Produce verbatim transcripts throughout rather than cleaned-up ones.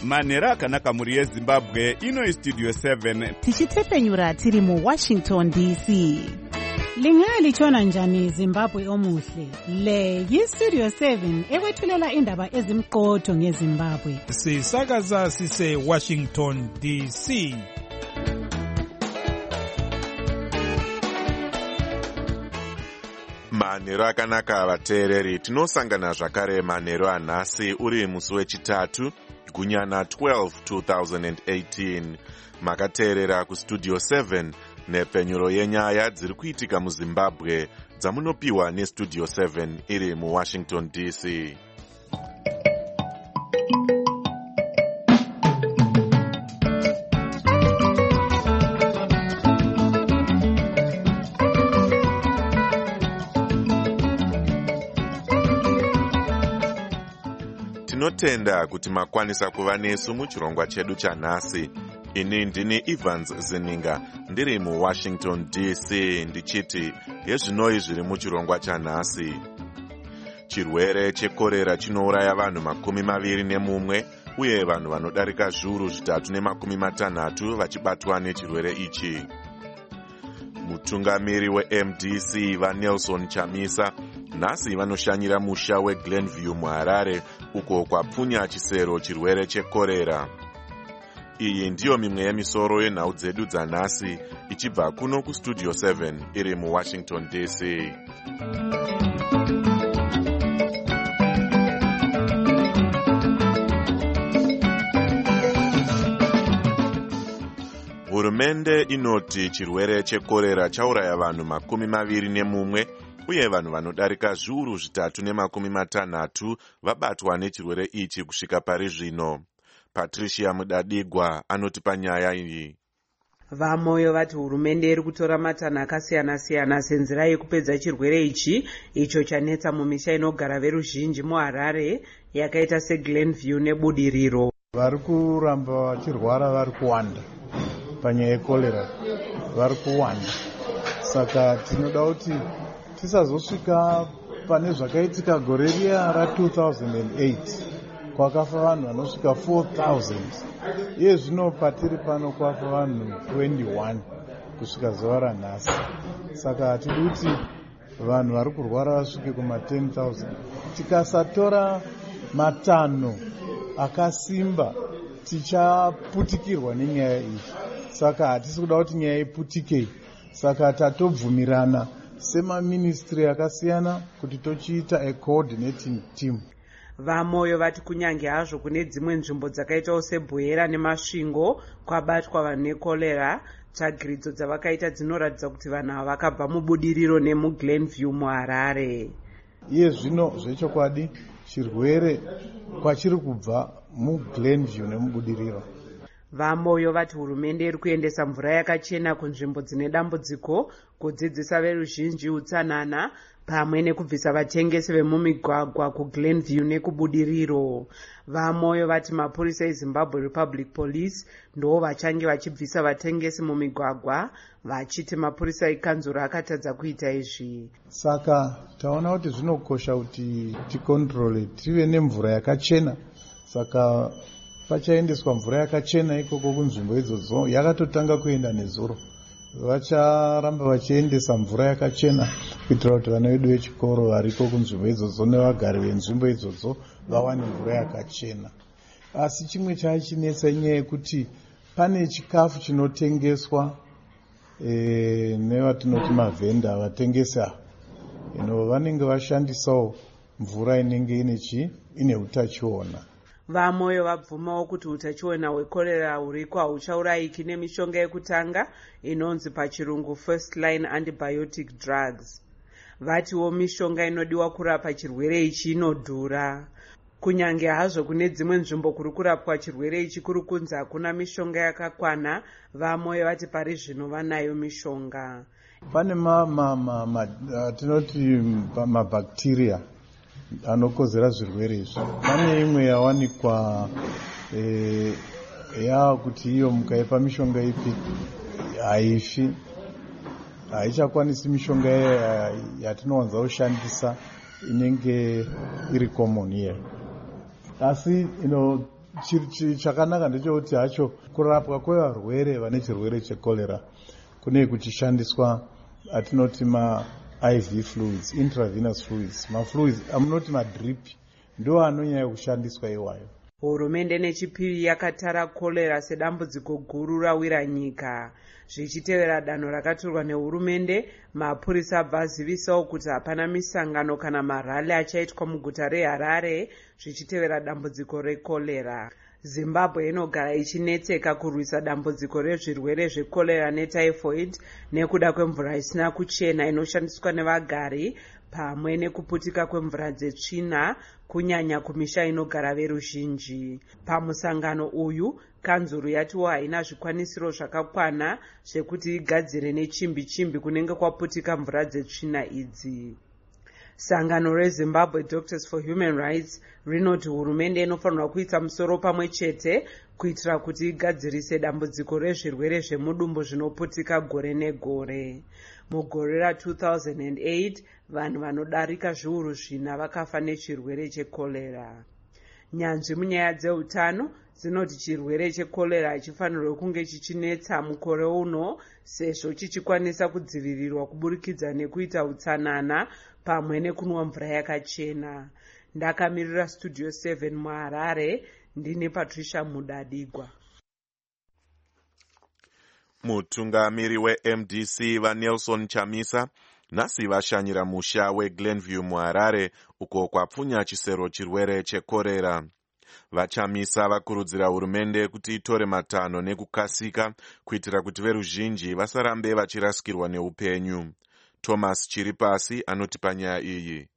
manhero akanaka mhuri yezimbabwe. Ino Studio seven tichitepfenyura tiri muWashington D C. Lingalitshona njani Zimbabwe omuhle? Le yiStudio seven ekwethulela indaba ezimqotho ngeZimbabwe. Sisakaza sise Washington D C. Manhero akanaka vateereri, tinosangana zvakare manhero anhasi uri musi wechitatu gunyana twelve two thousand eighteen. Makateerera kuStudio seven nepfenyuro yenyaya dziri kuitika muZimbabwe dzamunopiwa neStudio seven iri muWashington D C. Tinotenda kuti makwanisa kuva nesu muchirongwa chedu chanhasi. Ini ndini Evans Zininga ndiri muWashington D C ndichiti hezvinoi zviri muchirongwa chanhasi. Chirwere chekorera chinouraya vanhu makumi maviri nemumwe uye vanhu vanodarika zviuru zvitatu nemakumi matanhatu vachibatwa nechirwere ichi. Mutungamiri weM D C vaNelson Chamisa nhasi vanoshanyira musha weGlenview muHarare uko kwapfunya chisero chirwere chekorera. Iyi ndiyo mimwe yemisoro yenhau dzedu dzanhasi ichibva kuno kuStudio seven iri muWashington D C. Hurumende inoti chirwere chekorera chauraya vanhu makumi maviri nemumwe uye vanhu vanodarika zviuru zvitatu nemakumi matanhatu vabatwa nechirwere ichi kusvika pari zvino. Patricia Mudadigwa anoti panyaya iyi. Vamoyo vati hurumende iri kutora matanho akasiyana siyana senzira yekupedza chirwere ichi icho chanetsa mumisha inogara veruzhinji muHarare yakaita seGlenview neBudiriro. Vari kuramba vachirwara vari kuwanda panyaya yekorera, vari kuwanda. Saka tinoda kuti tisazosvika pane zvakaitika gore riya ra two thousand eight kwakafa vanhu vanosvika four thousand. Iye zvino patiri pano kwafa vanhu twenty-one kusvika zuva ranhasi. Saka hatidi kuti vanhu vari kurwara vasvike kuma ten thousand. Tikasatora matanho akasimba tichaputikirwa nenyaya iyi. Saka hatisi kuda kuti nyaya iputike. Saka tatobvumirana semaministry akasiyana kuti tochiita a coordinating team. Vamoyo vati kunyange hazvo kune dzimwe nzvimbo dzakaitawo seBwera neMasvingo kwabatwa vanhu nekorera, tsvagiridzo dzavakaita dzinoratidza kuti vanhu ava vakabva muBudiriro nemuGlenview muHarare. Iye zvino zvechokwadi chirwere kwachiri kubva muGlenview nemuBudiriro. Vamoyo vati hurumende iri kuendesa mvura yakachena kunzvimbo dzine dambudziko, kudzidzisa veruzhinji utsanana pamwe nekubvisa vatengesi vemumigwagwa kuGlenview nekuBudiriro. Vamoyo vati mapurisa eZimbabwe Republic Police ndo vachange vachibvisa vatengesi mumigwagwa, vachiti mapurisa ekanzuro akatadza kuita izvi. Saka taona kuti zvinokosha kuti tikontrole tive nemvura yakachena. Saka pachaendeswa mvura yakachena ikoko kunzvimbo idzodzo. Yakatotanga kuenda nezuro. Vacharamba vachiendesa mvura yakachena kuitira kuti vana vedu vechikoro variko kunzvimbo idzodzo nevagari venzvimbo idzodzo vawane mvura yakachena. Asi chimwe chachinetsa nyaya yekuti pane chikafu chinotengeswa e, nevatinoti mavhenda vatengesa ino vanenge vashandisawo mvura inenge ine chi ine utachiona. Vamoyo vabvumawo kuti utachiona hwekorera huriko hauchaurayiki nemishonga yekutanga inonzi pachirungu first line antibiotic drugs. Vatiwo mishonga inodiwa kurapa chirwere ichi inodhura. Kunyange hazvo kune dzimwe nzvimbo kuri kurapwa chirwere ichi kuri kunzi hakuna mishonga yakakwana, vamoyo vati pari zvino vanayo mishonga. Pane ma, ma, ma, ma, tinoti mabacteria anokozera zvirwere izvi. Pane imwe yawanikwa e, ya kuti iyo mukaipa mishonga ipi haifi, haichakwanisi mishonga yatinowanza kushandisa inenge iri common here. Asi ino chakanaka ndechekuti hacho kurapwa kwevarwere vane chirwere chekorera kune kuchishandiswa atinoti ma-I V fluids, intravenous fluids, mafluids amunoti madrip ndo anonyanya kushandiswa iwayo. Hurumende nechipiri yakatara korera sedambudziko guru rawira nyika. Zvichitevera danho rakatorwa nehurumende, mapurisa abva azivisawo kuti hapana misangano kana marali achaitwa muguta reHarare zvichitevera dambudziko rekorera. Zimbabwe inogara ichinetseka kurwisa dambudziko rezvirwere zvekorera netyphoid nekuda kwemvura isina kuchena inoshandiswa nevagari pamwe nekuputika kwemvura dzetsvina kunyanya kumisha inogara veruzhinji. Pamusangano uyu, kanzuru yatiwo haina zvikwanisiro zvakakwana zvekuti igadzire nechimbi chimbi kunenge kwaputika mvura dzetsvina idzi. Sangano reZimbabwe Doctors for Human Rights rinoti hurumende inofanirwa kuisa musoro pamwe chete kuitira kuti igadzirise dambudziko rezvirwere zvemudumbu zvinoputika gore negore. Mugore ra two thousand eight, vanhu vanodarika zviuru zvina vakafa nechirwere chekorera. Nyanzvi munyaya dzeutano dzinoti chirwere chekorera hachifanirwe kunge chichinetsa mukore uno sezvo chichikwanisa kudzivirirwa kuburikidza nekuita utsanana pamwe nekunwa mvura yakachena. Ndakamirira Studio seven muHarare, ndine Patricia Mudadigwa. Mutungamiri we-M D C vaNelson Chamisa nhasi vashanyira musha weGlenview muHarare uko kwapfunya chisero chirwere chekorera. VaChamisa vakurudzira hurumende kuti itore matanho nekukasika kuitira kuti veruzhinji vasarambe vachirasikirwa neupenyu. Thomas Chiripasi anoti panyaya iyi.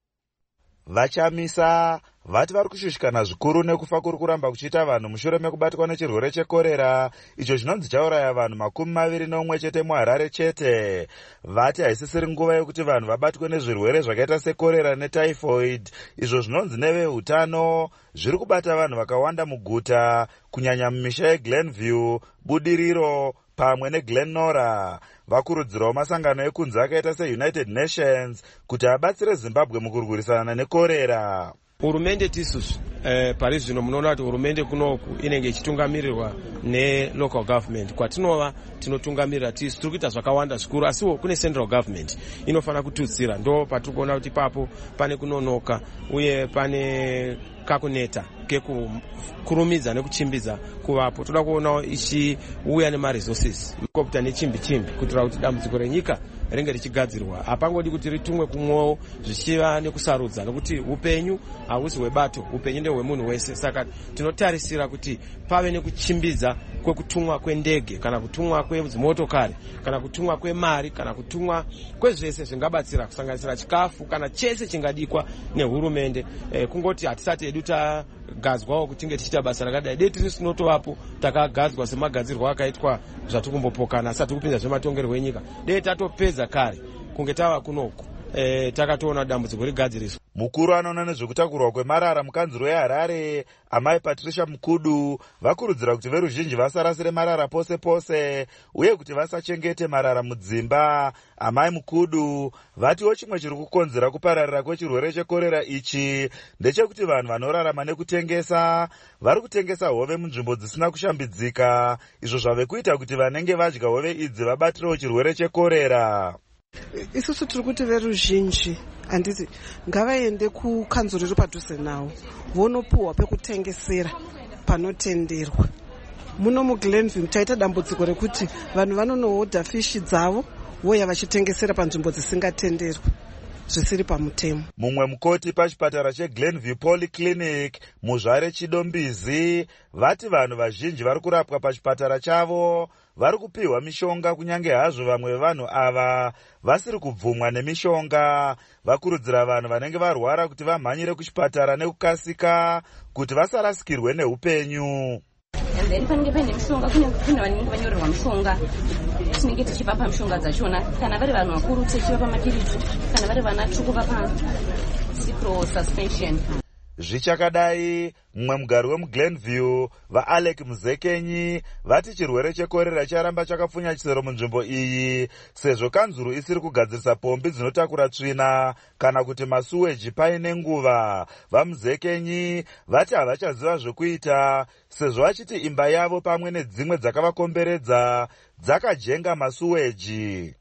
VaChamisa vati vari kushushikana zvikuru nekufa kuri kuramba kuchiita vanhu mushure mekubatwa nechirwere chekorera icho chinonzi chauraya vanhu makumi maviri neumwe chete muHarare chete. Vati haisisiri nguva yekuti vanhu vabatwe nezvirwere zvakaita sekorera netyphoid izvo zvinonzi neveutano zviri kubata vanhu vakawanda muguta kunyanya mumisha yeGlenview, Budiriro pamwe neGlenora. Vakurudzirawo masangano ekunze akaita seUnited Nations kuti abatsire Zimbabwe mukurwisana nekorera. Hurumende tisusu eh, pari zvino munoona kuti hurumende kunoku inenge ichitungamirirwa nelocal government. Kwatinova tinotungamirira tisu tiri kuita zvakawanda zvikuru, asiwo kune central government inofana kututsira. Ndo patiri kuona kuti papo pane kunonoka uye pane kakuneta kekukurumidza nekuchimbidza kuvapo. Toda kuonawo ichiuya nemaresources kopita nechimbi chimbi kuitira kuti dambudziko renyika ringe richigadzirwa. Hapangodi kuti ritumwe kumwewo zvichiva nekusarudza, nokuti upenyu hahusi hwebato, upenyu ndehwemunhu wese. Saka tinotarisira kuti pave nekuchimbidza kwekutumwa kwendege kana kutumwa kwedzimotokari kana kutumwa kwemari kana kutumwa kwezvese zvingabatsira kusanganisira chikafu kana chese chingadikwa nehurumende. E, kungoti hatisati edu tagadzwawo kuti tinge tichiita basa rakadai. Dei tiri tinotovapo takagadzwa semagadzirwo akaitwa zvatikumbopoka asati kupinza zvematongerwo enyika. Dei tatopedza kare kunge tava kunoku e, takatoona dambudziko rigadziriswa. Mukuru anoona nezvekutakurwa kwemarara mukanzuro yeHarare Amai Patricia Mukudu vakurudzira kuti veruzhinji vasarasire marara pose pose uye kuti vasachengete marara mudzimba. Amai Mukudu vatiwo chimwe chiri kukonzera kupararira kwechirwere chekorera ichi ndechekuti vanhu vanorarama nekutengesa vari kutengesa hove munzvimbo dzisina kushambidzika, izvo zvave kuita kuti vanenge vadya hove idzi vabatirewo chirwere chekorera. Isusu tiri kuti veruzhinji handiti ngavaende kukanzuro riri padhuze nawo vonopuhwa pekutengesera panotenderwa. Muno muGlenview taita dambudziko rekuti vanhu vanonohodha fishi dzavo voya vachitengesera panzvimbo dzisingatenderwa zvisiri pamutemo. Mumwe mukoti pachipatara cheGlenview Polyclinic muZvare Chidombizi vati vanhu vazhinji vari kurapwa pachipatara chavo vari kupiwa mishonga kunyange hazvo vamwe vevanhu ava vasiri kubvumwa nemishonga. Vakurudzira vanhu vanenge varwara kuti vamhanyire kuchipatara nekukasika kuti vasarasikirwe neupenyu. And then panenge paine mishonga kune kune vanenge vanyorerwa mishonga tinenge tichivapa mishonga dzachona kana vari vanhu vakuru tichivapa mapirizi kana vari vana tsvuku vapa cipro suspension. Zvichakadai, mumwe mugari wemuGlenview, vaAlec Muzekenyi, vati chirwere chekorera charamba chakapfunya chisero munzvimbo iyi, sezvo kanzuru isiri kugadzirisa pombi dzinotakura tsvina kana kuti masuweji paine nguva. VaMuzekenyi vati havachaziva zvekuita, sezvo vachiti imba yavo pamwe nedzimwe dzakavakomberedza dzakajenga masuweji.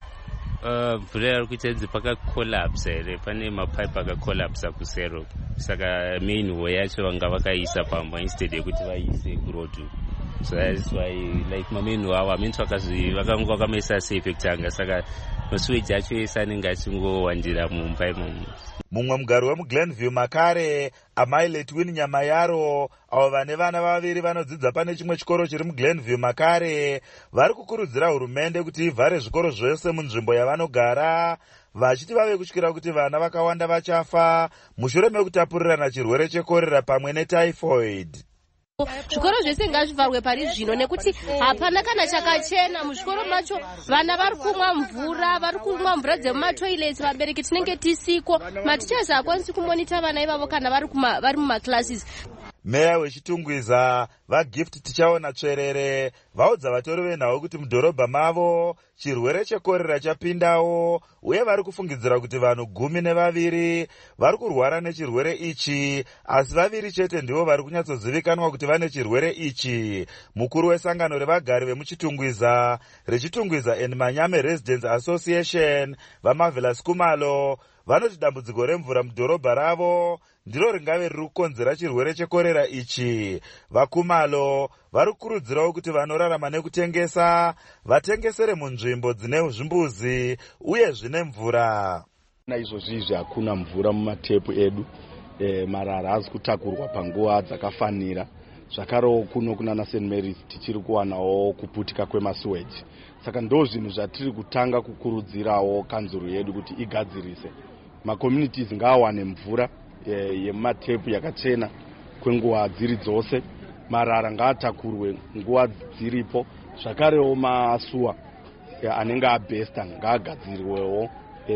Mvura yari kuita idzi pakakolapsa here, pane mapaipi akakolapsa kusero, saka main hole yacho vanga vakaisa pamba instead yekuti vaise kurodu. So that's why like main hole avo hamene vakanga vakamaisa safe kutanga, saka masuweji acho ese anenge achingowandira mumba imomo. Mumwe mugari wemuGlenview Makare, amai Letwin Nyamayaro, avo vane vana vaviri vanodzidza pane chimwe chikoro chiri muGlenview Makare, vari kukurudzira hurumende kuti ivhare zvikoro zvose munzvimbo yavanogara, vachiti vave kutyira kuti vana vakawanda vachafa mushure mekutapurirana chirwere chekorera pamwe netyphoid. Zvikoro zvese ngazvivharwe pari zvino nekuti hapana kana chakachena muzvikoro macho. Vana vari kumwa mvura, vari kumwa mvura dzemumatoilets, vabereki tinenge tisiko, matichers hakwanisi kumonita vana ivavo kana vari mumaclasses. Meya weChitungwiza vaGift Tichaona Tsverere vaudza vatori venhau kuti mudhorobha mavo chirwere chekorera chapindawo, uye vari kufungidzira kuti vanhu gumi nevaviri vari kurwara nechirwere ichi, asi vaviri chete ndivo vari kunyatsozivikanwa kuti vane chirwere ichi. Mukuru wesangano revagari vemuChitungwiza reChitungwiza and Manyame Residents Association vaMarvelous Kumalo vanoti dambudziko remvura mudhorobha ravo ndiro ringave riri kukonzera chirwere chekorera ichi. VaKumalo vari kukurudzirawo kuti vanorarama nekutengesa vatengesere munzvimbo dzine zvimbuzi uye zvine mvura. Naizvozvi izvi hakuna mvura mumatepu edu, e, marara hazi kutakurwa panguva dzakafanira. Zvakarewo kuno kunana Saint Mary's tichiri kuwanawo kuputika kwemasuweji. Saka ndo zvinhu zvatiri kutanga kukurudzirawo kanzuru yedu kuti igadzirise. Macommunities ngaawane mvura yematepu yakachena kwenguva dziri dzose, marara ngaatakurwe nguva dziripo, zvakarewo masuwa anenge abhesta ngaagadzirwewo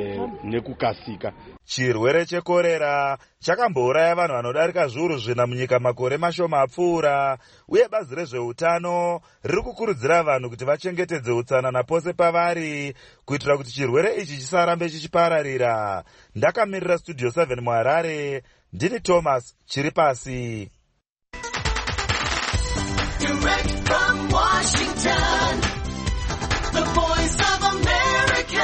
nekukasika. Chirwere chekorera chakambouraya vanhu vanodarika zviuru zvina munyika makore mashoma apfuura, uye bazi rezveutano riri kukurudzira vanhu kuti vachengetedze utsanana pose pavari kuitira kuti chirwere ichi chisarambe chichipararira. Ndakamirira Studio seven muHarare, ndini Thomas Chiripasi. Direct from Washington, the voice of America,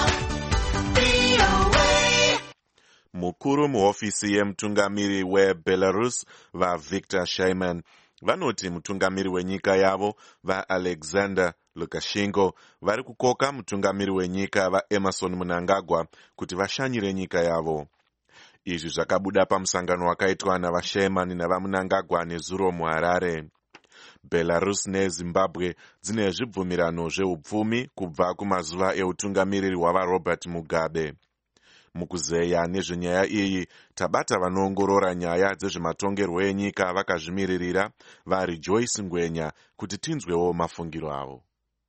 V O A. Mukuru muhofisi yemutungamiri weBelarus vaVictor Shaiman vanoti mutungamiri wenyika yavo vaAlexander Lukashenko vari kukoka mutungamiri wenyika vaEmerson Mnangagwa kuti vashanyire nyika yavo. Izvi zvakabuda pamusangano wakaitwa navaShaiman navaMnangagwa nezuro muHarare. Belarus neZimbabwe dzine zvibvumirano zveupfumi kubva kumazuva eutungamiriri hwavaRobert Mugabe. Mukuzeya nezvenyaya iyi tabata vanoongorora nyaya dzezvematongerwo enyika vakazvimiririra vari Joyce Ngwenya kuti tinzwewo mafungiro avo.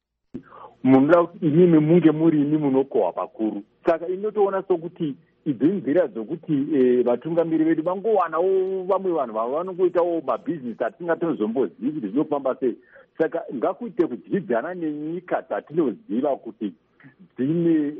Munoda kuti imimi munge muri imi munokohwa pakuru, saka inotoona sokuti idzi nzira dzokuti vatungamiri vedu vangowanawo vamwe vanhu vavo vanongoitawo mabhizinesi atingatozombozivi kuti zvinofamba sei. Saka ngakuite kudyidzana nenyika dzatinoziva kuti dzine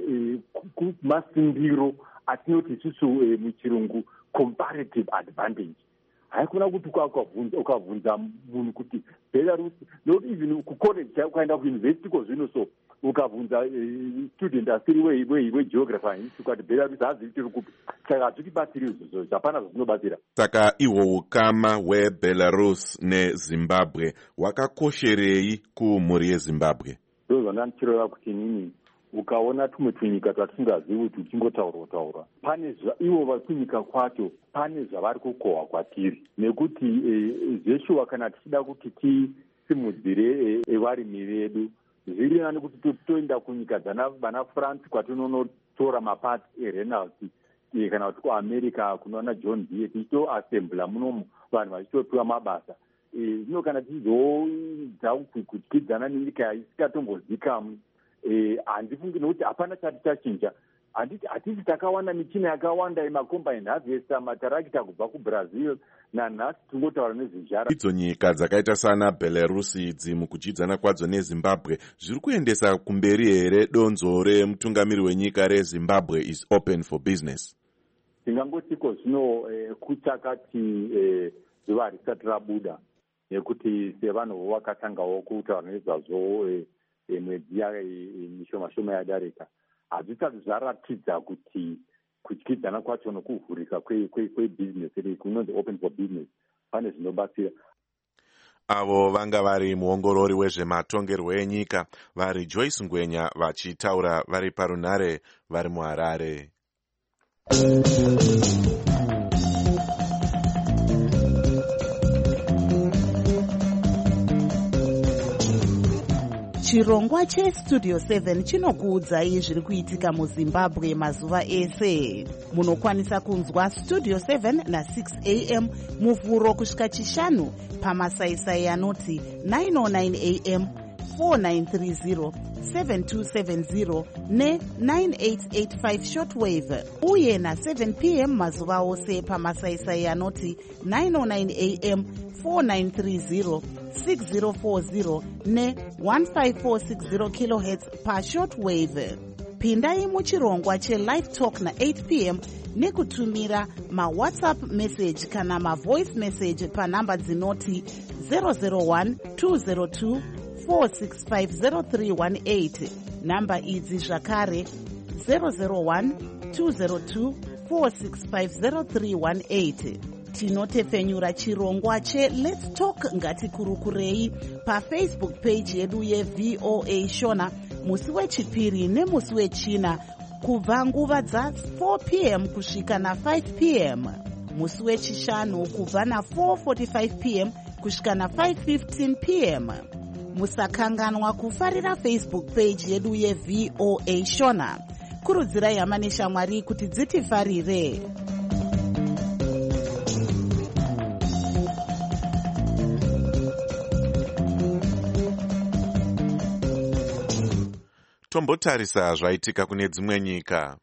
masindiro atinoti isusu muchirungu comparative advantage. Haikuna kuti ukabvunza munhu kuti Belarus, not even kucollege ukaenda kuuniversity kozvino, so ukabvunza student asiri wegeography ukati Belarus hazivi tiri kupi, saka hazvitibatsiri izvozvo, hapana zvazvinobatsira. Saka ihwo ukama hweBelarus neZimbabwe hwakakosherei kumhuri yeZimbabwe? Ndo zvandanichireva kuti nini, ukaona tumwe tunyika twatingazivi kuti tichingotaurwa taurwa, pane ivo vari kunyika kwacho pane zvavari kukohwa kwatiri, nekuti zveshuwa kana tichida kuti tisimudzire varimi vedu zviri nani kuti toenda kunyika dzana France kwatinonotora mapati eReynolds kana kuti kuAmerica kunoona John Deere tichitoasembla munomu vanhu vachitopiwa mabasa. Zvino kana tichizodza kudyidzana nenyika isingatombozikamwi, handifungi nokuti hapana chati chachinja. hatisi takawanda michina yakawanda yemacombine harvester matarakita kubva kubrazil nanhasi tingotaura nezvizhara. idzo nyika dzakaita sana belarusi idzi mukudyidzana kwadzo nezimbabwe zviri kuendesa kumberi here donzo remutungamiri wenyika rezimbabwe is open for business? ndingangotiko zvino eh, kuchakati eh, zuva risati rabuda nekuti sevanhu vo vakatangawo kutaura nezvazvo eh, eh, mwedzi mishoma-shoma yadarika hazvisati zvaratidza kuti kudyidzana kwacho nokuvhurika kwebusiness kwe, kwe kunonzi open for business pane zvinobatsira. avo vanga vari muongorori wezvematongerwo enyika vari Joyce Ngwenya vachitaura vari parunhare vari muHarare. chirongwa chestudio seven chinokuudzai zviri kuitika muzimbabwe mazuva ese. Munokwanisa kunzwa studio seven na six a m muvhuro kusvika chishanu pamasaisai anoti nine oh nine a m, four nine three zero, seven two seven zero ne nine eight eight five shortwave, uye na seven p m mazuva ose pamasaisai anoti nine oh nine a m, four nine three zero, six zero four zero ne one five four six zero kilohertz pa shortwave. Pindai muchirongwa che-live talk na eight p m nekutumira ma-whatsapp message kana ma-voice message panhamba dzinoti zero zero one two zero two four six five zero three one eight. Namba idzi zvakare zero zero one two zero two four six five zero three one eight. Tinotefenyura chirongwa che Let's Talk Ngatikurukurei paFacebook page yedu ye-V O A Shona musi wechipiri nemusi wechina kubva nguva dza four p m kusvika na five p m, musi wechishanu kubva na four forty-five p m kusvika na five fifteen p m. Musakanganwa kufarira Facebook page yedu ye-V O A Shona. Kurudzirai hama neshamwari kuti dzitifarire. Tombotarisa zvaitika kune dzimwe nyika.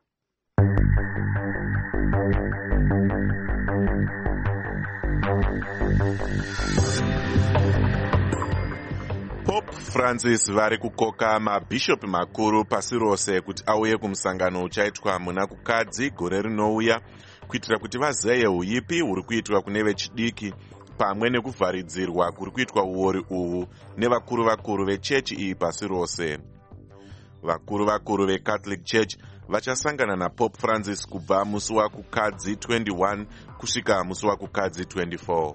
Pope Francis vari kukoka mabhishopi makuru pasi rose kuti auye kumusangano uchaitwa muna kukadzi gore rinouya kuitira kuti vazeye uipi huri kuitwa kune vechidiki pamwe nekuvharidzirwa kuri kuitwa uori uhu nevakuru vakuru vechechi iyi pasi rose. Vakuru vakuru veCatholic Church vachasangana naPope Francis kubva musi wakukadzi twenty-one kusvika musi wakukadzi twenty-four.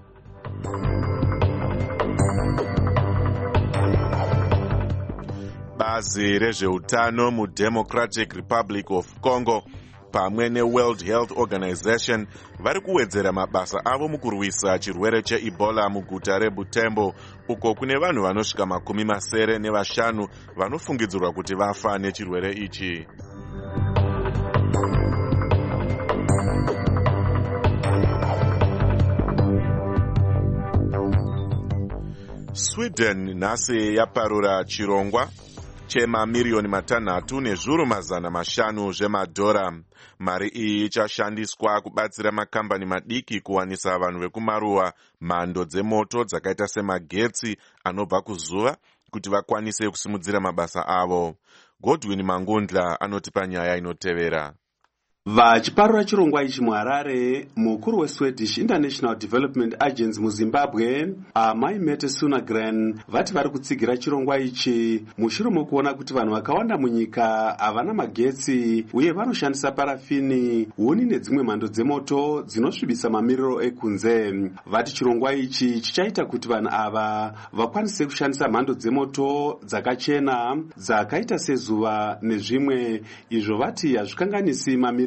Bazi rezveutano muDemocratic Republic of Congo pamwe neWorld Health Organization vari kuwedzera mabasa avo mukurwisa chirwere cheEbola muguta reButembo, uko kune vanhu vanosvika makumi masere nevashanu vanofungidzirwa kuti vafa nechirwere ichi. Sweden nhasi yaparura chirongwa chemamiliyoni matanhatu nezviuru mazana mashanu zvemadhora. Mari iyi ichashandiswa kubatsira makambani madiki kuwanisa vanhu vekumaruwa mhando dzemoto dzakaita semagetsi anobva kuzuva kuti vakwanise kusimudzira mabasa avo. Godwin Mangundla anotipa nyaya inotevera. Vachiparura chirongwa ichi muHarare, mukuru weSwedish International Development Agency muZimbabwe Amai Mette Sunagren vati vari kutsigira chirongwa ichi mushure mokuona kuti vanhu vakawanda munyika havana magetsi uye vanoshandisa parafini, huni nedzimwe mhando dzemoto dzinosvibisa mamiriro ekunze. Vati chirongwa ichi chichaita kuti vanhu ava vakwanise kushandisa mhando dzemoto dzakachena dzakaita sezuva nezvimwe, izvo vati hazvikanganisi mamiriro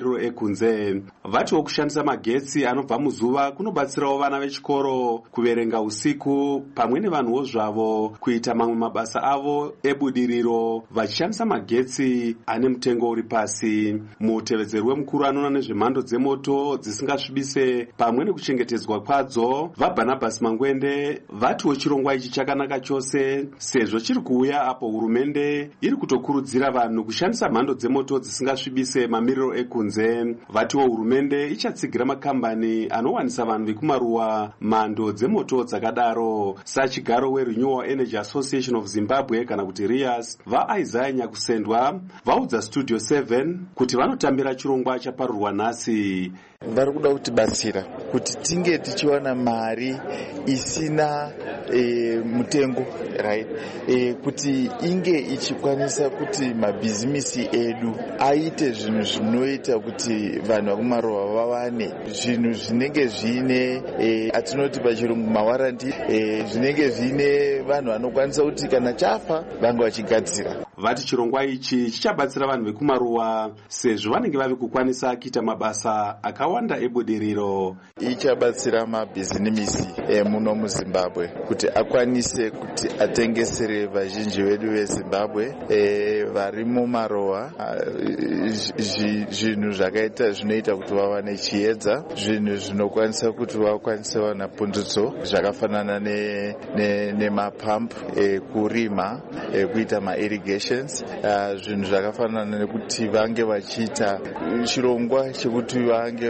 mamiriro ekunze. Vatiwo kushandisa magetsi anobva muzuva kunobatsirawo vana vechikoro kuverenga usiku pamwe nevanhuwo zvavo kuita mamwe mabasa avo ebudiriro vachishandisa magetsi ane mutengo uri pasi. Mutevedzeri wemukuru anoona nezvemhando dzemoto dzisingasvibise pamwe nekuchengetedzwa kwadzo, vaBarnabas Mangwende, vatiwo chirongwa ichi chakanaka chose sezvo chiri kuuya apo hurumende iri kutokurudzira vanhu kushandisa mhando dzemoto dzisingasvibise mamiriro ekunze. Vatiwo hurumende ichatsigira makambani anowanisa vanhu vekumaruwa mhando dzemoto dzakadaro. Sachigaro weRenewable Energy Association of Zimbabwe kana kuti R I A S, vaIsaiah Nyakusendwa vaudza Studio seven kuti vanotambira chirongwa chaparurwa nhasi. Vari kuda kutibatsira kuti tinge tichiwana mari isina e, mutengo right, e, kuti inge ichikwanisa kuti mabhizimisi edu aite zvinhu zvinoita kuti vanhu vakumaruwa vawane zvinhu zvinenge zvine e, atinoti pachirungu mawaranti, e, zvinenge zvine vanhu vanokwanisa kuti kana chafa vange vachigadzira. Vati chirongwa ichi chichabatsira vanhu vekumaruwa sezvo vanenge vavi kukwanisa kuita mabasa akawanda ebudiriro. Ichabatsira mabhizimisi e, muno muZimbabwe kuti akwanise kuti atengesere vazhinji vedu veZimbabwe e, vari mumaruwa zvinhu zvakaita zvinoita kuti vawane chiedza, zvinhu zvinokwanisa kuti vakwanise wana pundutso zvakafanana nemapamp ne, ne e, kurima e, kuita mairrigation, Uh, zvinhu zvakafanana nekuti vange vachiita chirongwa chekuti vange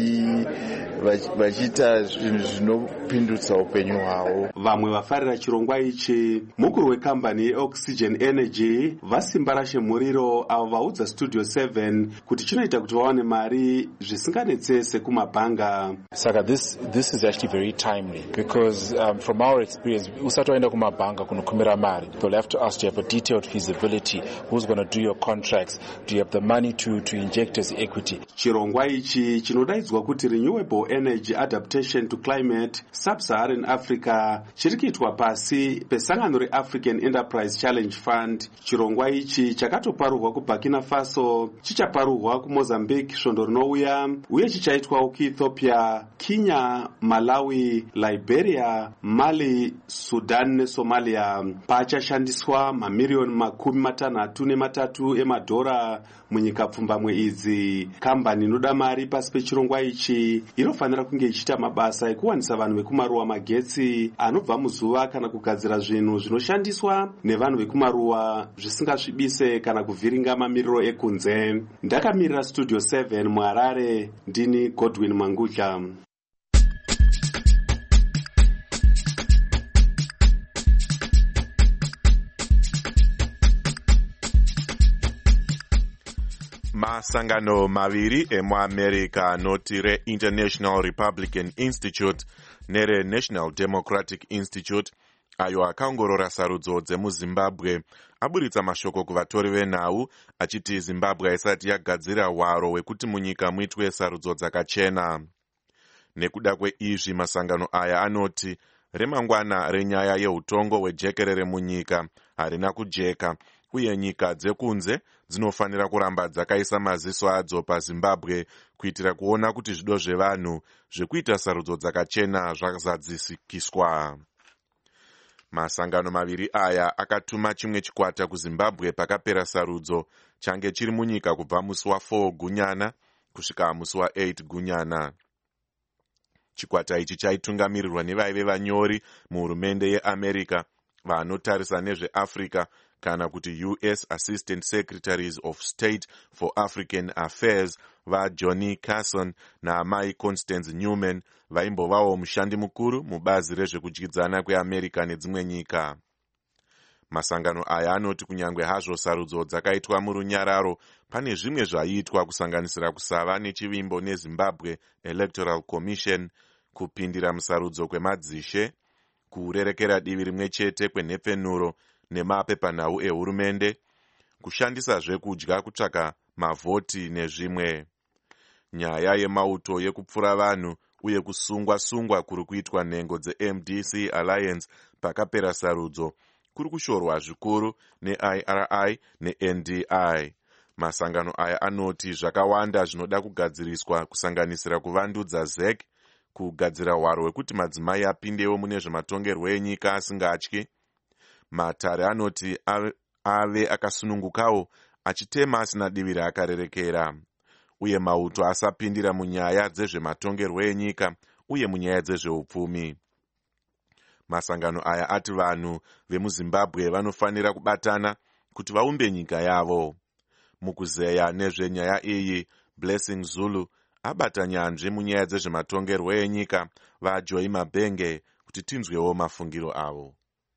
vachiita zvinhu zvinopindutsa upenyu hwavo. Vamwe vafarira chirongwa ichi mukuru wekambani yeOxygen Energy vasimba rashe muriro avo vaudza Studio seven kuti chinoita kuti vawane mari zvisinganetsese kumabhanga. Saka this this is actually very timely because um, from our experience usati waenda kumabhanga kunokumbira mari, they'll have to ask you have a detailed feasibility, who's going to do your contracts, do you have the money to to inject as equity. Chirongwa ichi chinodaidzwa kuti Renewable Energy Adaptation to Climate Sub-Saharan Africa chiri kuitwa pasi pesangano reAfrican Enterprise Challenge Fund. Chirongwa ichi chakatoparurwa kuBurkina Faso, chichaparurwa kuMozambique svondo rinouya, uye chichaitwawo kuEthiopia, Kenya, Malawi, Liberia, Mali, Sudan neSomalia. Pachashandiswa mamirioni makumi matanhatu nematatu emadhora munyika pfumbamwe idzi. Kambani inoda mari pasi pechirongwa ichi inofanira kunge ichiita mabasa ekuwanisa vanhu vekumaruwa magetsi anobva muzuva kana kugadzira zvinhu zvinoshandiswa nevanhu vekumaruwa zvisingasvibise kana kuvhiringa mamiriro ekunze. Ndakamirira Studio seven muHarare, ndini Godwin Mangudla. Masangano maviri emuAmerica anoti reInternational Republican Institute nereNational Democratic Institute ayo akaongorora sarudzo dzemuZimbabwe aburitsa mashoko kuvatori venhau achiti Zimbabwe isati yagadzira hwaro hwekuti munyika muitwe sarudzo dzakachena. Nekuda kweizvi masangano aya anoti remangwana renyaya yeutongo hwejekerere munyika harina kujeka, uye nyika dzekunze dzinofanira kuramba dzakaisa maziso adzo paZimbabwe kuitira kuona kuti zvido zvevanhu zvekuita sarudzo dzakachena zvazadzisiswa. Masangano maviri aya akatuma chimwe chikwata kuZimbabwe pakapera sarudzo change chiri munyika kubva musi wa4 gunyana kusvika musi wa8 gunyana. Chikwata ichi chaitungamirirwa nevaive vanyori muhurumende yeAmerica vanotarisa nezveAfrica kana kuti U S Assistant Secretaries of State for African Affairs vaJohnny Carson naamai Constance Newman vaimbovawo mushandi mukuru mubazi rezvekudyidzana kweAmerica nedzimwe nyika. Masangano aya anoti kunyangwe hazvo sarudzo dzakaitwa murunyararo, pane zvimwe zvaiitwa kusanganisira kusava nechivimbo neZimbabwe Electoral Commission, kupindira musarudzo kwemadzishe, kurerekera divi rimwe chete kwenhepfenuro nemapepanhau ehurumende, kushandisa zvekudya kutsvaka mavhoti nezvimwe. Nyaya yemauto yekupfura vanhu uye kusungwa sungwa kuri kuitwa nhengo dzeM D C Alliance pakapera sarudzo kuri kushorwa zvikuru neI R I neN D I. Masangano aya anoti zvakawanda zvinoda kugadziriswa kusanganisira kuvandudza Z E C, kugadzira hwaro hwekuti madzimai apindewo mune zvematongerwo enyika asingatyi. Matare anoti ave, ave akasunungukawo achitema asina divi raakarerekera, uye mauto asapindira munyaya dzezvematongerwo enyika uye munyaya dzezveupfumi. Masangano aya ati vanhu vemuZimbabwe vanofanira kubatana kuti vaumbe nyika yavo. Mukuzeya nezvenyaya iyi, Blessing Zulu abata nyanzvi munyaya dzezvematongerwo enyika vaJoy Mabenge kuti tinzwewo mafungiro avo.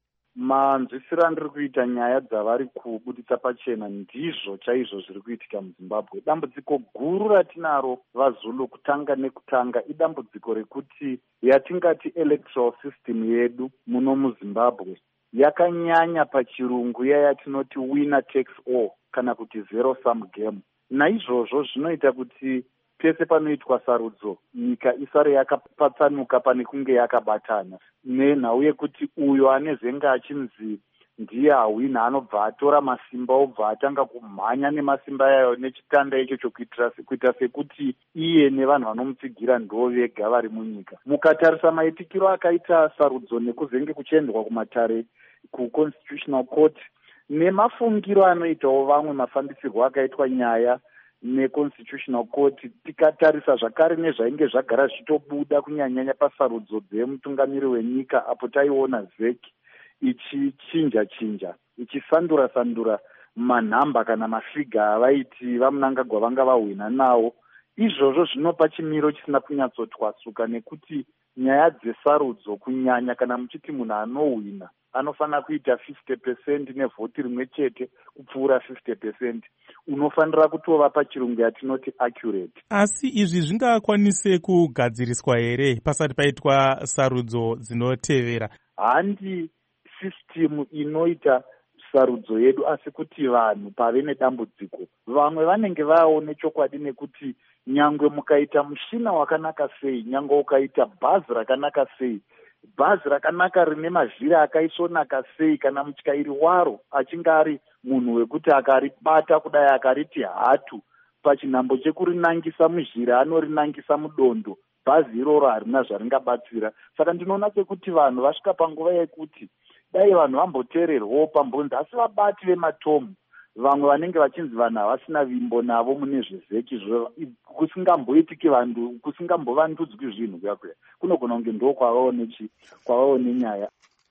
Manzwisiro andiri kuita nyaya dzavari kubuditsa pachena ndizvo chaizvo zviri kuitika muZimbabwe. Dambudziko guru ratinaro vaZulu kutanga nekutanga idambudziko rekuti yatingati electoral system yedu muno muZimbabwe yakanyanya pachirungu yaya tinoti winner takes all kana kuti zero sum game. Naizvozvo zvinoita kuti pese panoitwa sarudzo nyika isare yakapatsanuka pane kunge yakabatana, nenhau yekuti uyo anezenge achinzi ndiye hawina anobva atora masimba obva atanga kumhanya nemasimba yayo nechitanda icho chokuitira kuita sekuti iye nevanhu vanomutsigira ndo vega vari munyika. Mukatarisa maitikiro akaita sarudzo nekuzenge kuchiendwa kumatare kuconstitutional court nemafungiro anoitawo vamwe mafambisirwo akaitwa nyaya neconstitutional court, tikatarisa zvakare nezvainge zvagara zvichitobuda kunyanyanya pasarudzo dzemutungamiri wenyika apo taiona Z E C ichichinja chinja ichisandura sandura manhamba kana mafiga avaiti vamunangagwa vanga vahwina nawo. Izvozvo zvinopa chimiro chisina kunyatsotwasuka nekuti nyaya dzesarudzo kunyanya kana muchiti munhu anohwina anofanira kuita fifty percent nevhoti rimwe chete kupfuura fifty percent, unofanira kutova pachirungu yatinoti accurate. Asi izvi zvingakwanise kugadziriswa here pasati paitwa sarudzo dzinotevera? Handi system inoita sarudzo yedu, asi kuti vanhu pave nedambudziko vamwe vanenge vaone chokwadi nekuti nyangwe mukaita mushina wakanaka sei, nyangwe ukaita bhazi rakanaka sei, bhazi rakanaka rine mavhiri akaisonaka sei, kana mutyairi waro achinge ari munhu wekuti akaribata kudai akariti hatu pachinhambo chekurinangisa muzhira anorinangisa mudondo, bhazi iroro harina zvaringabatsira. Saka ndinoona sekuti vanhu vasvika panguva yekuti dai vanhu vamboteererwawo pambonzi, asi vabati vematomu vamwe vanenge vachinzi vanhu havasina vimbo navo mune zvezeki zvo kusingamboitiki vanhu kusingambovandudzwi zvinhu kuyakuya kunogona kunge ndo kwavaonechi kwavaone nyaya.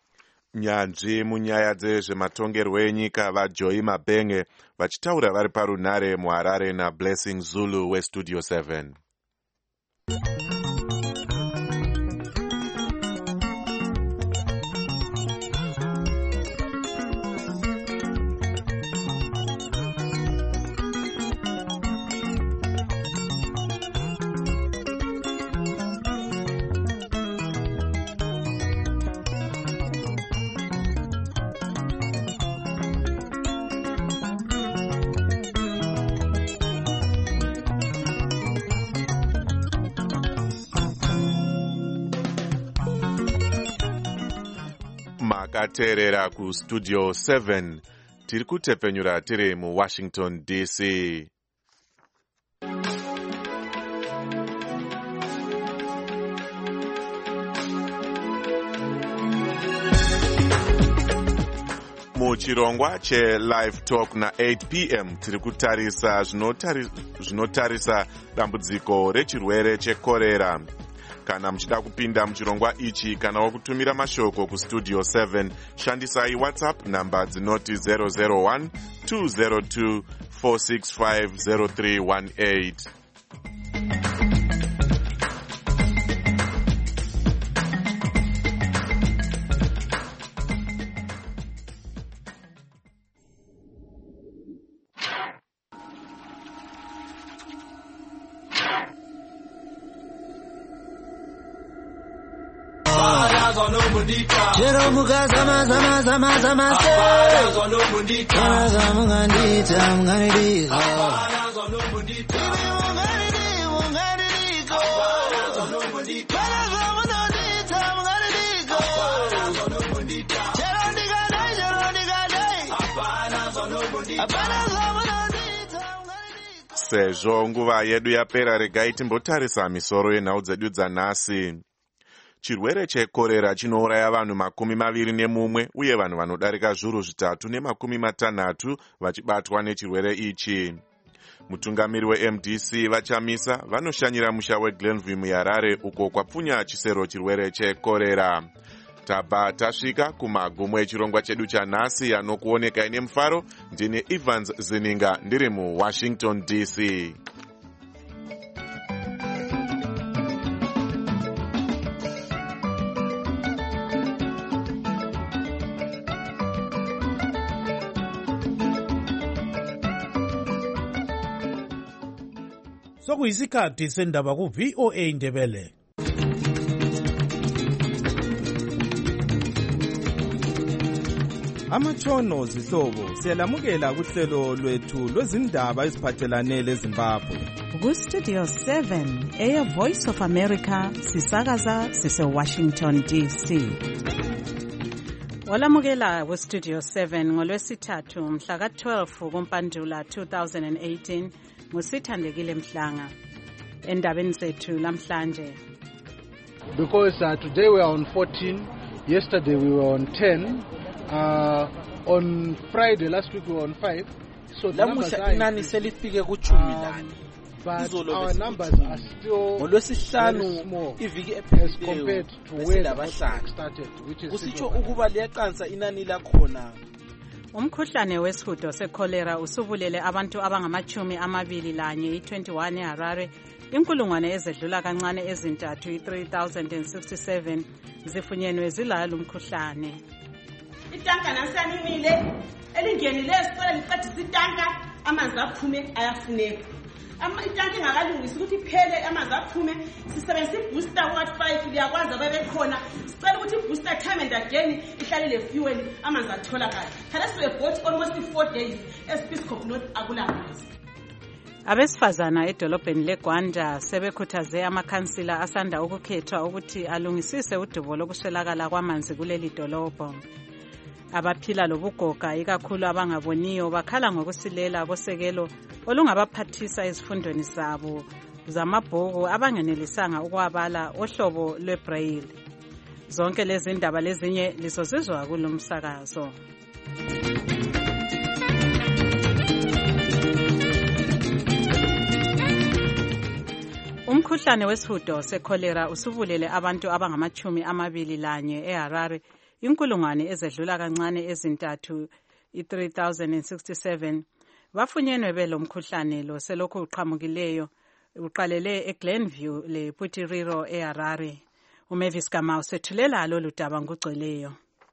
Nyanzvi munyaya dzezvematongerwo enyika vaJoy Mabenge vachitaura vari parunhare muHarare naBlessing Zulu weStudio seven. Makateerera kuStudio seven tiri kutepfenyura tiri muWashington D C. Muchirongwa cheLive Talk na eight p m tiri kutarisa zvinotarisa dambudziko rechirwere chekorera. Kana muchida kupinda muchirongwa ichi kana wakutumira mashoko kuStudio seven, shandisai WhatsApp namba dzinoti zero zero one two zero two four six five zero three one eight. Chero muka zama zama zama zama se Apana zono mundika Apana mungandita mungandika Apana zono mundika Mungandika mungandika Apana zono mundika Apana mungandita mungandika Apana zono mundika Chero ndika dai chero ndika dai Apana zono mundika Apana zono mundika sezvo nguva yedu yapera, regai timbotarisa misoro yenhau dzedu dzanhasi. Chirwere chekorera chinouraya vanhu makumi maviri nemumwe uye vanhu vanodarika zviuru zvitatu nemakumi matanhatu vachibatwa nechirwere ichi. Mutungamiri we-M D C vachamisa vanoshanyira musha weGlenview muHarare uko kwapfunya chisero chirwere chekorera. Tabva tasvika kumagumo echirongwa chedu chanhasi anokuonekai nemufaro. Ndini Evans Zininga ndiri muWashington D C. Sokuyisikhathi sendaba ku-V O A Ndebele. Amatshono zihlobo siyalamukela kuhlelo lwethu lwezindaba eziphathelane leZimbabwe. Ku-Studio seven eya Voice of America sisakaza sise-Washington D C. Walamukela ku-Studio seven ngolwesithathu mhla ka-twelve kuMpandula two thousand eighteen ngusithandekile Mhlanga. Endabeni zethu lamhlanje. Because uh, today we are on fourteen, yesterday we were on ten, uh, on Friday last week we were on five. So the numbers are inani selifike kuchumi nani. But our numbers are still very small as compared to where the outbreak started, which is kusitsho ukuba liyaqansa inani lakhona. Umkhuhlane wesihudo sekholera usubulele abantu abangamachumi amabili lanye i-twenty-one eHarare, inkulungwane ezedlula kancane ezintathu i-three thousand sixty-seven zifunyenwe zilalo umkhuhlane. Itanka nasanimile elingenile esicela liqedisa itanka amanzi aphume ayafuneka. Ama itanka ingakalungisi ukuthi iphele amanzi aphume sisebenzisa ibooster what five liyakwazi abebekhona sicela ukuthi ibooster time and again ihlale le fuel amanzi atholakala. Thana siwe bought almost four days eSpiscop not akulamanzi. Abesifazana edolobheni leGwanda sebekhuthaze amakhansila asanda ukukhethwa ukuthi alungisise udubo lokuswelakala kwamanzi kuleli dolobho. Abaphila lobugoga ikakhulu abangaboniyo bakhala ngokusilela kosekelo olungabaphathisa ezifundweni zabo zamabhuku abangenelisanga ukwabala ohlobo lwebraille. Zonke lezi ndaba lezinye lisozizwa kulomsakazo. Umkhuhlane wesihudo sekholera usubulele abantu abangamachumi amabili lanye eHarare, inkulungwane ezedlula kancane ezintathu i-three thousand sixty-seven bafunyenwe belomkhuhlane lo selokhu uqhamukileyo uqalele eGlenview lePutiriro eHarare. uMavis Kamau sethulela lolu daba ngugcweleyo.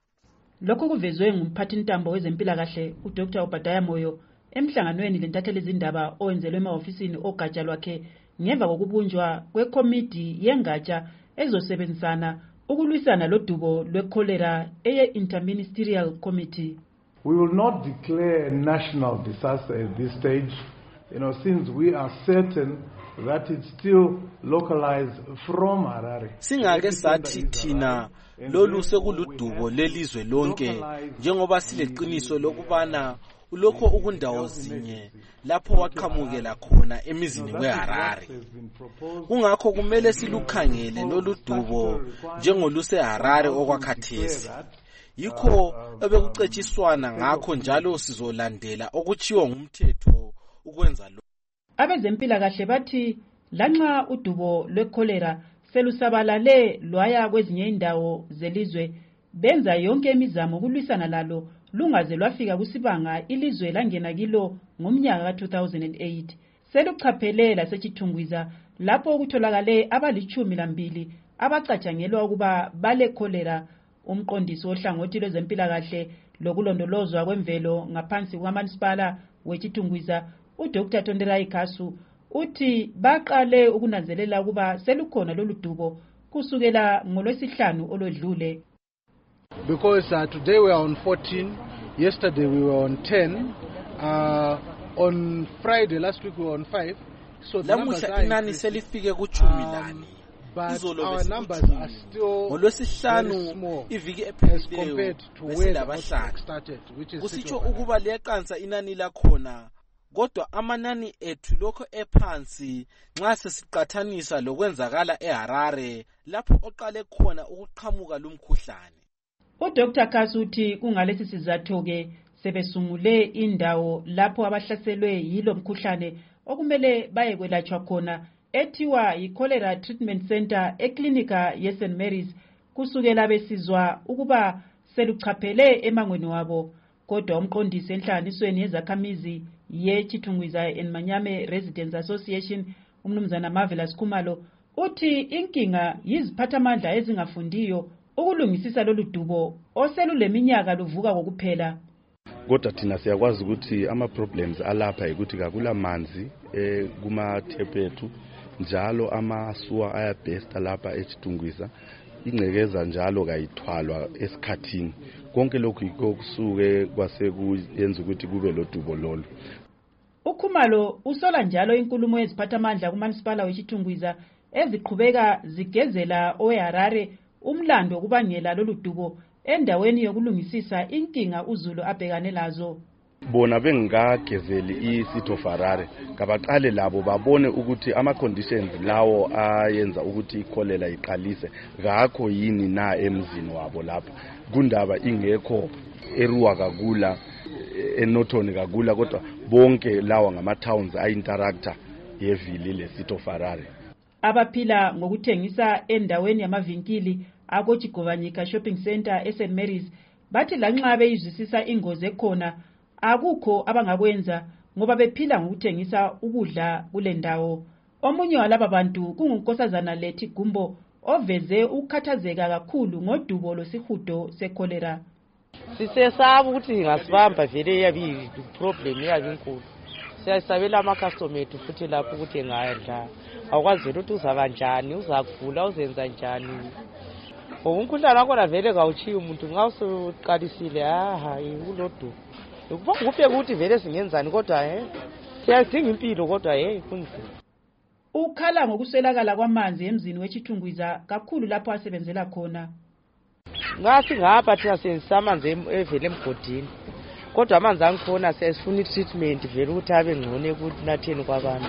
Lokho kuvezwe ngumphathintambo wezempilakahle uDr Obadiah Moyo emhlanganweni lentatheli izindaba owenzelwe emahofisini ogatsha lwakhe ngemva kokubunjwa kwekomiti yengatsha ezosebenzisana ukulwisana lodubo lwekholera eye Interministerial Committee. We will not declare a national disaster at this stage, you know, since we are certain that it's still localized from Harare. Singake sathi thina lolu sekuludubo lelizwe lonke njengoba sileqiniso lokubana ulokho ukundawo zinye lapho waqhamukela khona emizini weHarare. Kungakho kumele silukhangele lolu dubo njengoluse Harare okwakhathesi. Yikho ebekucetshiswana ngakho njalo sizolandela okuchiwa ngumthetho ukwenza lo. Abezempilakahle bathi lanxa udubo lwekholera selusabalale lwaya kwezinye indawo zelizwe benza yonke imizamo ukulwisana lalo lungaze lwafika kusibanga ilizwe langena kilo ngomnyaka ka two thousand eight. Seluchaphelela sechithungwiza lapho ukutholakale abalichumi lambili abacatshangelwa ukuba bale kholera. Umqondisi ohlangothi lwezempilakahle lokulondolozwa kwemvelo ngaphansi kwaManisipala wechithungwiza uDr Tonderai Kasu uthi baqale ukunanzelela ukuba selukhona lolu dubo kusukela ngolwesihlanu olwedlule. Because uh, today we are on fourteen, yesterday we were on ten, uh, on Friday last week we were on five. So the numbers are inani selifike kuchumi nani. But our numbers are still very small as compared to where the outbreak started, which is kusitsho ukuba liyaqansa inani lakhona kodwa amanani ethu lokho ephansi nxa sesiqathanisa lokwenzakala eHarare lapho oqale khona ukuqhamuka lumkhuhlane. uDr Kasuthi kungalesi sizatho-ke sebesungule indawo lapho abahlaselwe yilo mkhuhlane okumele baye kwelatshwa khona ethiwa yi-Cholera Treatment Center eklinika ye-Saint Mary's kusukela besizwa ukuba seluchaphele emangweni wabo. Kodwa umqondisi enhlanganisweni yezakhamizi ye-Chitungwiza and Manyame Residents Association umnumzana Marvelous Khumalo uthi inkinga yiziphathamandla ezingafundiyo ukulungisisa lolu dubo oseluleminyaka luvuka kokuphela. Kodwa thina siyakwazi ukuthi ama-problems alapha ukuthi kakula manzi eh, kuma-tap ethu njalo ama-sewer ayabhesta lapha eChitungwiza, ingcekeza njalo kayithwalwa esikhathini. Konke lokhu yikho kusuke kwasekuyenza ukuthi kube lo dubo lolo. uKhumalo usola njalo inkulumo yeziphathamandla kumanisipala weChitungwiza eziqhubeka zigezela oweHarare umlando kubangela lolu dubo endaweni yokulungisisa inkinga uZulu abhekane lazo. Bona bengagezeli iCity of Harare kabaqale labo babone ukuthi ama-conditions lawo ayenza ukuthi ikholela iqalise ngakho yini na emzini wabo lapha. Kundaba ingekho eruwa kakula enothoni kakula kodwa bonke lawa ngama-towns a-interactor yevili le-City of Harare. Abaphila ngokuthengisa endaweni yamavinkili akoJigobanyika Shopping Center eSaint Mary's bathi lanxa beyizwisisa ingozi ekhona akukho abangakwenza ngoba bephila ngokuthengisa ukudla kule ndawo. Omunye walaba bantu kungunkosazana Lethi Gumbo oveze ukukhathazeka kakhulu ngodubo losihudo sekholera. Sisesaba ukuthi ngasibamba vele yabi problem yabi inkulu. Siyasabela ama-customer ethu futhi lapho ukuthi engayadla. Awukwazi ukuthi uzabanjani, uzakuvula, uzenza njani. Umkhuhlane wakho vele kawuchiya umuntu nxa usuqalisile aha ulodubo. Ukuba kuphe ukuthi vele singenzani kodwa eh siyadinga impilo kodwa hey kunzima. Ukhala ngokuswelakala kwamanzi emzini weChitungwiza kakhulu lapho asebenzela khona. Ngasi ngapha thina senzisa amanzi evele emgodini. Kodwa amanzi angikhona sesifuna treatment vele ukuthi abe ngcono ekunatheni kwabantu.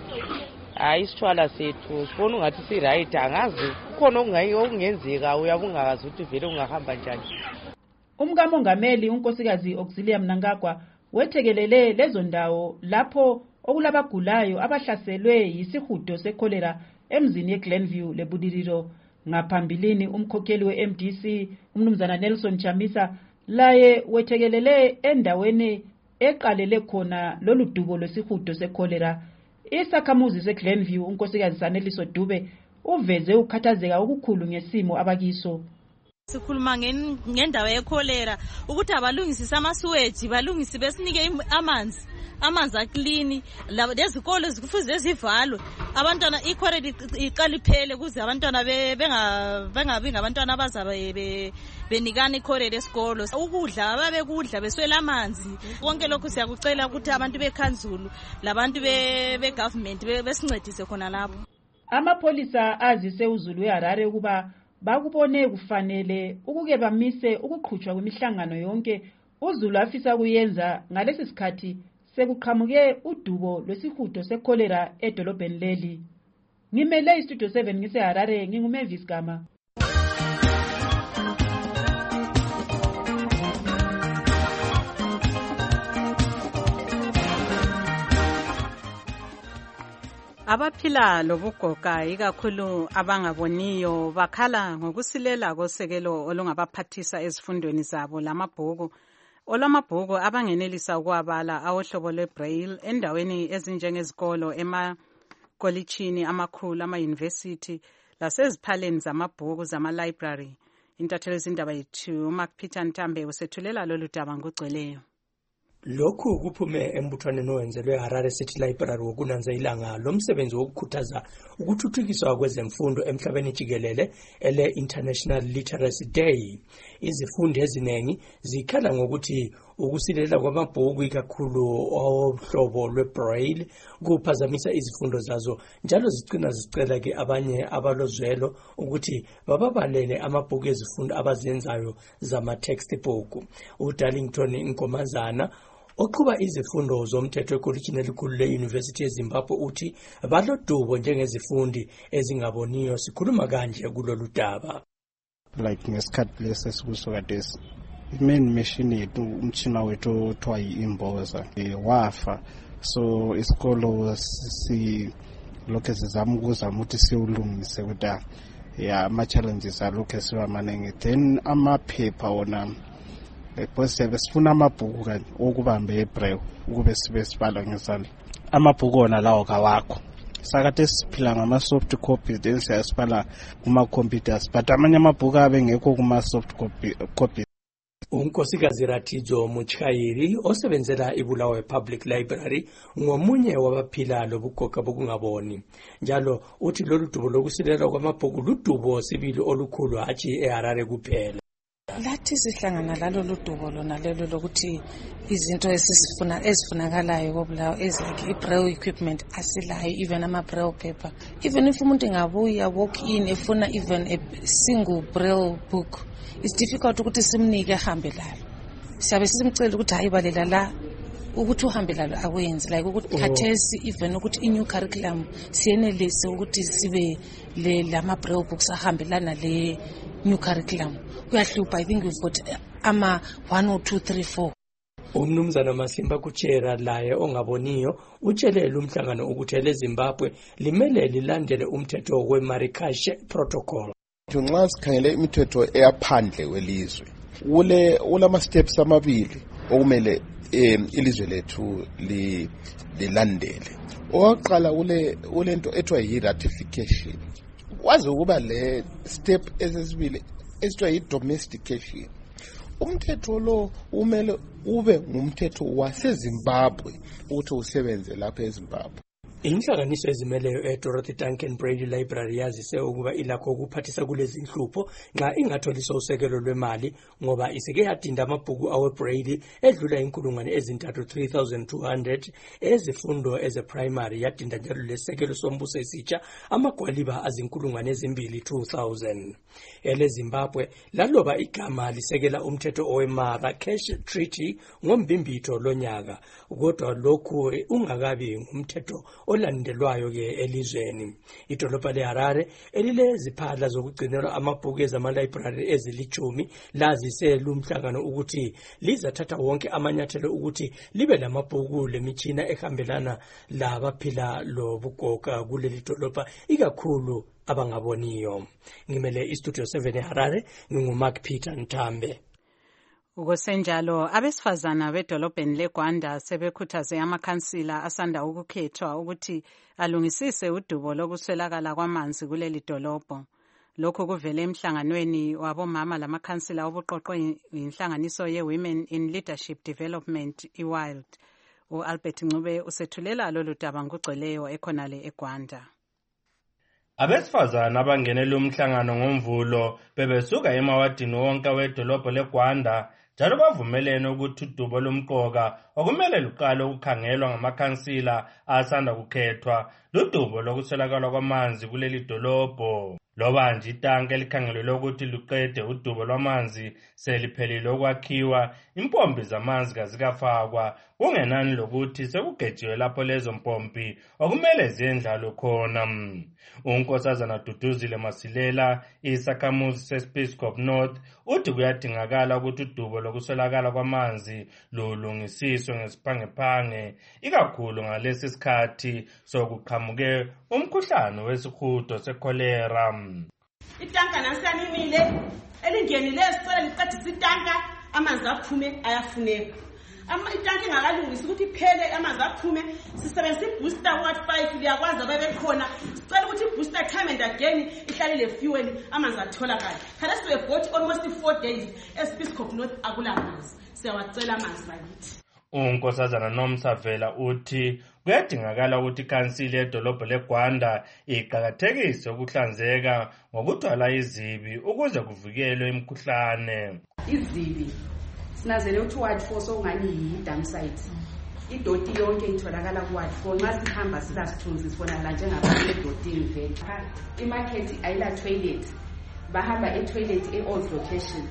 Hayi isithwala sethu sifuna ungathi si right angazi kukhona okungenzeka uyabungakazi ukuthi vele ungahamba njani. Umkamongameli unkosikazi Auxilium Nangagwa wethekelele lezo ndawo lapho okulabagulayo abahlaselwe yisihudo sekholera emzini yeGlenview leBudiriro. Ngaphambilini umkhokheli we-M D C umnumzana Nelson Chamisa laye wethekelele endaweni eqalele khona lolu dubo lwesihudo sekholera. Isakhamuzi seGlenview unkosikazi Saneliso Dube uveze ukhathazeka okukhulu ngesimo abakiso. Sikhuluma ngendawo yekholera ukuthi abalungisise amasuweji balungisi besinike amanzi amanzi aklini lezikolo zikufuze zivalwe abantwana ikholera iqaliphele kuze abantwana benga bengabi ngabantwana abazaba benikana ikholera esikolo ukudla babekudla beswela amanzi konke lokhu siyakucela ukuthi abantu bekhanzulu labantu be government besincedise khona lapho. Amapolisa azise uZulu weHarare ukuba bakubone kufanele ukuke bamise ukuqhutshwa kwemihlangano yonke uZulu afisa kuyenza ngalesi sikhathi sekuqhamuke udubo lwesihudo sekholera edolobheni leli. Ngimele iStudio seven ngiseHarare nginguMavis Gama. Abaphila lobugoga ikakhulu abangaboniyo bakhala ngokusilela kosekelo olungabaphathisa ezifundweni zabo lamabhuku olamabhuku abangenelisa ukwabala awohlobo lwebraille endaweni ezinjengezikolo emakolitshini amakhulu ama-university laseziphaleni zamabhuku zama-library. Intatheli izindaba yethu uMark Peter Ntambe usethulela lolu daba ngokugcweleyo. Lokhu kuphume embuthwaneni owenzelwe Harare City Library wokunanza ilanga lomsebenzi wokukhuthaza ukuthuthukiswa kwezemfundo emhlabeni jikelele ele International Literacy Day. Izifundi ezinengi zikhala ngokuthi ukusilela kwamabhuku ikakhulu ohlobo lwebraille kuphazamisa izifundo zazo njalo zicina zicela ke abanye abalozwelo ukuthi bababalele amabhuku ezifundo abazenzayo zama textbook. uDarlington Nkomazana oqhuba izifundo zomthetho ekolitshini elikhulu le-University yeZimbabwe uthi balodubo njengezifundi ezingaboniyo. Sikhuluma kanje kulolu daba. Like ngesikhathi lesi esikuso kadesi main machine yethu umtshina wethu othiwa yi-imboza wafa, so isikolo si lokho sizama ukuzama ukuthi siwulungise ukuthi ya ama-challenges alokho siwamaningi. Then amaphepha wona because sifuna amabhuku kanye okubamba eBraille ukube sibe sibala ngezandla. Amabhuku wona lawo kawakho, sakade siphila ngama-soft copies then siyasibhala kuma-computers, but amanye amabhuku abe ngekho kuma-soft copies. uNkosikazi Ratidzo Muchayiri osebenzela iBulawayo Public Library ngomunye wabaphila lobugoga bokungaboni. Njalo uthi lolu dubo lokusilela kwamabhuku ludubo sibili olukhulu hatshi eHarare kuphela. Lathi sihlangana lalo ludubo lona lelo lokuthi izinto esifuna ezifunakalayo koBulawayo ezakhe iBraille equipment asilayo, even ama Braille paper. Even if umuntu engabuya walk in efuna even a single Braille book, it's difficult ukuthi simnike hambe lalo. Siyabe simcela ukuthi hayibalela la ukuthi uhambe lalo akwenzi, like ukuthi khathesi even ukuthi i new curriculum siyenelise ukuthi sibe le lama Braille books ahambelana le new curriculum. Kuyahlupha. I think we've got ama one or two three four. Umnumzana Masimba Kuchera laye ongaboniyo utshelele umhlangano ukuthi eleZimbabwe limele lilandele umthetho weMarrakesh Protocol. Nxa sikhangele imithetho eyaphandle welizwe ule ulama steps amabili okumele ilizwe lethu lilandele. Oqala ule ulento ethiwa yi-ratification. Wazi ukuba le step esesibili esithiwa yi-domestication. Umthetho lo umele ube ngumthetho waseZimbabwe ukuthi usebenze lapha eZimbabwe. Inhlanganiso ezimeleyo eDorothy Duncan Brady Library yazise ukuba ilakho ukuphathisa kulezi inhlupho nxa ingatholiswa usekelo lwemali ngoba iseke yadinda amabhuku awe Brady edlula inkulungwane ezintathu three thousand two hundred ezifundo eze primary, yadinda njalo lesekelo sombuso esitsha amagwaliba azinkulungwane ezimbili two thousand. Ele Zimbabwe laloba igama lisekela umthetho owe Marrakesh Treaty ngombimbitho lonyaka, kodwa lokhu ungakabi ngumthetho olandelwayo ke elizweni. Idolobha leHarare elile ziphala zokugcinelwa amabhuku ezamalibrary ezilichumi lazise lumhlangano ukuthi lizathatha wonke amanyathelo ukuthi libe lamabhuku lemitshina ehambelana labaphila lobugoga kuleli dolobha ikakhulu abangaboniyo. Ngimele iStudio seven eHarare, nginguMark Peter Ntambe. Ukusenjalo abesifazana bedolobheni leGwanda sebekhuthaze amakhansila asanda ukukhethwa ukuthi alungisise udubo lokuswelakala kwamanzi kuleli dolobho. Lokhu kuvele emhlanganweni wabomama lamakhansila obuqoqwe yinhlanganiso ye-Women in Leadership Development iWILD. U-Albert Ncube usethulela lolu daba ngugcweleyo ekhonale eGwanda. Abesifazana abangenele umhlangano ngomvulo bebesuka emawadini wonke wedolobho leGwanda njalo bavumelene ukuthi udubo lomqoka okumele luqale ukukhangelwa ngamakhansila asanda kukhethwa ludubo lokuswelakala kwamanzi kuleli dolobho. Loba nje itanki elikhangelelwe ukuthi luqede udubo lwamanzi seliphelile ukwakhiwa, impompi zamanzi kazikafakwa, kungenani lokuthi sekugejiwe lapho lezo mpompi okumele ziyendlalo khona. uNkosazana Duduzile Masilela, isakhamuzi seSpeyscop North, uthi kuyadingakala ukuthi udubo lokuswelakala kwamanzi lulungisiswe ngesiphangephange, ikakhulu ngalesi sikhathi sokuqhamuke umkhuhlane wesihudo sekholera. Itanka nansanimile elingenile sicela liqedise itanka amanzi aphume ayafuneka. Ama itanki ingakalungisi ukuthi iphele amanzi aphume sisebenzisa ibooster watt five liyakwazi abebekhona sicela ukuthi ibooster time and again ihlale le fuel amanzi atholakala. Khala siwe bought almost four days eSpeyscop North akulamanzi, siyawacela amanzi bakithi. uNkosazana Nomsavela uthi kuyadingakala ukuthi ikhansila edolobho leGwanda iqhakathekise ukuhlanzeka ngokuthwala izibi ukuze kuvikelwe imikhuhlane. Izibi sinazele ukuthi ward four sokungani yi-dump site. Idoti yonke itholakala ku-ward four nxa sihamba silasithunzi sibonakala njengabantu edotini vele. Imarket ayila toilet, bahamba e-toilet e-old location.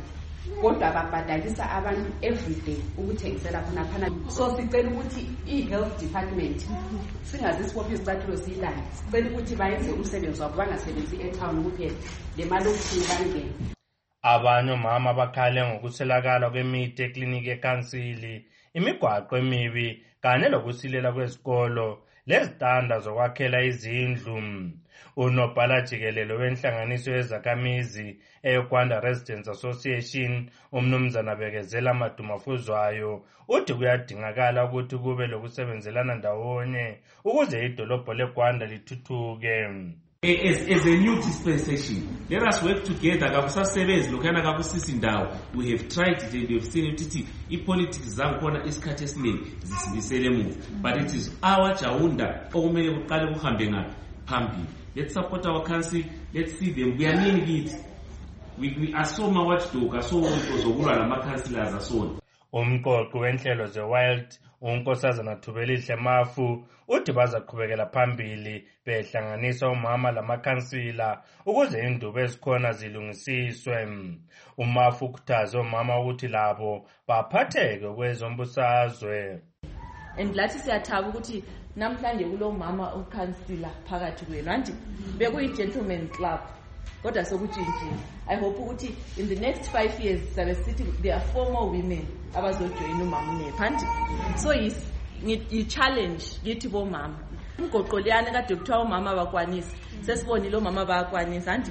kodwa babhadalisa abantu everyday ukuthengisela khonaphana. So sicela ukuthi i-health department singazisibopha izicathulo siyilande, sicela ukuthi bayenze umsebenzi wabo bangasebenzi etown kuphela, le mali okuthini bangene. Abanye omama bakhale ngokuswelakala kwemithi ekliniki ekansili, imigwaqo emibi kanye lokusilela kwezikolo lezitanda zokwakhela izindlu. Unobhala jikelele wenhlanganiso yezakhamizi eGwanda Residents Association, umnumzana Bekezela Madumafuzwayo, uthi kuyadingakala ukuthi kube lokusebenzelana ndawonye ukuze idolobho leGwanda lithuthuke. As, as a new dispensation, let us work together. Kakusasebenzi lokhana kakusisi ndawo. We have tried it and we have seen it. I-politics zangikhona isikhathi esiningi zisibisele emuva, but it is our jawunda okumele kuqale kuhambe ngayo phambili. Let's support our council. Let's see them. We are needing it. We, we are so watchdog, are so zokulwa lama-councillors asona. Umqoqi wenhlelo ze-Wild unkosazana Thubelihle Mafu uthi bazaqhubekela phambili behlanganisa umama lamakhansila ukuze indubo ezikhona zilungisiswe. Umafu ukhuthaze umama ukuthi labo baphatheke kwezombusazwe. Endilathi siyathaba ukuthi namhlanje kulo mama ukhansila phakathi kwenu anti bekuyi-gentleman club kodwa sokutshintshile. I hope ukuthi in the next five years sabe sithi there are four more women abazojoyina umama uNephanti. So is i-challenge kithi bomama. Umgoqo liyana kade kuthiwa umama abakwanisi, sesibonile omama bayakwanisa anti.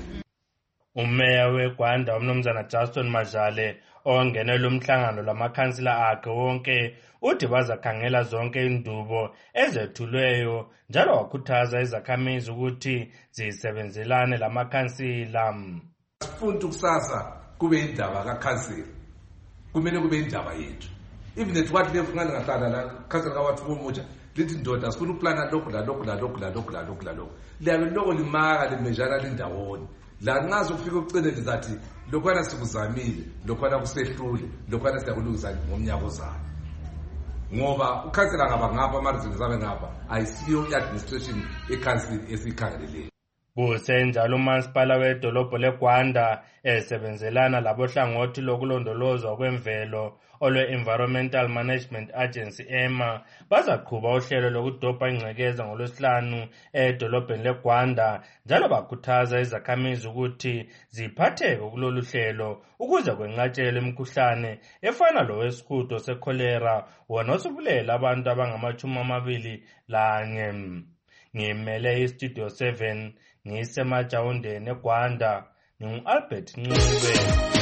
Umeya weGwanda umnumzana Justin Majale ongenela umhlangano lamakhansila akhe wonke uthi bazakhangela zonke indubo ezethulweyo njalo wakhuthaza izakhamizi ukuthi zisebenzelane lamakhansila. Sifuna ukusasa kube indaba kakhansila, kumele kube indaba yethu. Even at what level ngani ngahlala la khansila kawathi bomutsha lithi ndoda sifuna uplana lokhu la lokhu la lokhu la lokhu la lokhu la lokhu liyabe lokho limaka limejana lindawoni. La ngazo kufika ukucele lizathi lokhwana sikuzamile, lokhwana kusehlule, lokhwana siyakulungisa ngomnyaka ozayo. Ngoba ukhansela ngaba ngapha amarizini zabe ngapha ayisiyo i-administration ecouncil esikhangeleleyo. Kusenjalo umasipala wedolobho leGwanda esebenzelana labohlangothi lokulondolozwa kwemvelo olwe-Environmental Management Agency EMA bazaqhuba uhlelo lokudobha ingcekeza ngolwesihlanu edolobheni leGwanda njalo bakhuthaza izakhamizi ukuthi ziphatheke kulolu hlelo ukuze kwenqatshelwe imikhuhlane efana lowesihudo sekholera wona osubulela abantu abangamashumi amabili lanye. Ngimele iStudio seven ngisemajawundeni eGwanda ngingu-Albert Ncube.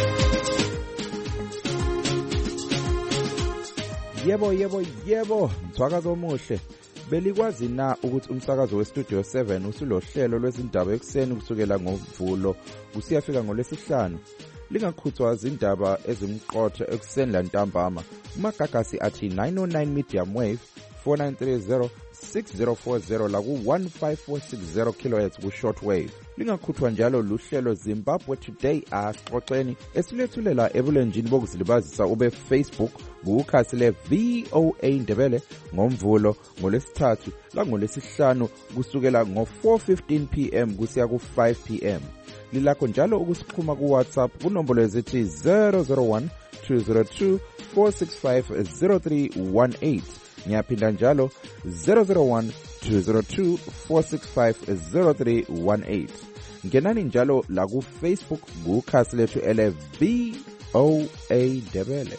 Yebo yebo yebo mthwakazo omuhle. Belikwazi na ukuthi umsakazo weStudio seven usulohlelo lwezindaba ekuseni kusukela ngoMvulo kusiyafika ngolwesihlanu. Lingakhuthwa izindaba ezimqotho ekuseni lantambama. Umagagasi athi nine oh nine medium wave four nine three zero six zero four zero la ku one five four six zero kilohertz ku shortwave. Lingakhuthwa njalo luhlelo Zimbabwe Today asixoxeni esilethulela ebulenjini bokuzilibazisa ube Facebook kukhasi le V O A Ndebele ngoMvulo ngolesithathu la ngolesihlanu kusukela ngo four fifteen p m kusiya ku five p m. Lilakho njalo ukusixhuma ku WhatsApp kunombolo ezithi zero zero one two zero two four six five zero three one eight. Ngiyaphinda njalo zero zero one two zero two four six five zero three one eight. Ngenani njalo la ku Facebook kukhasi lethu ele V O A Ndebele.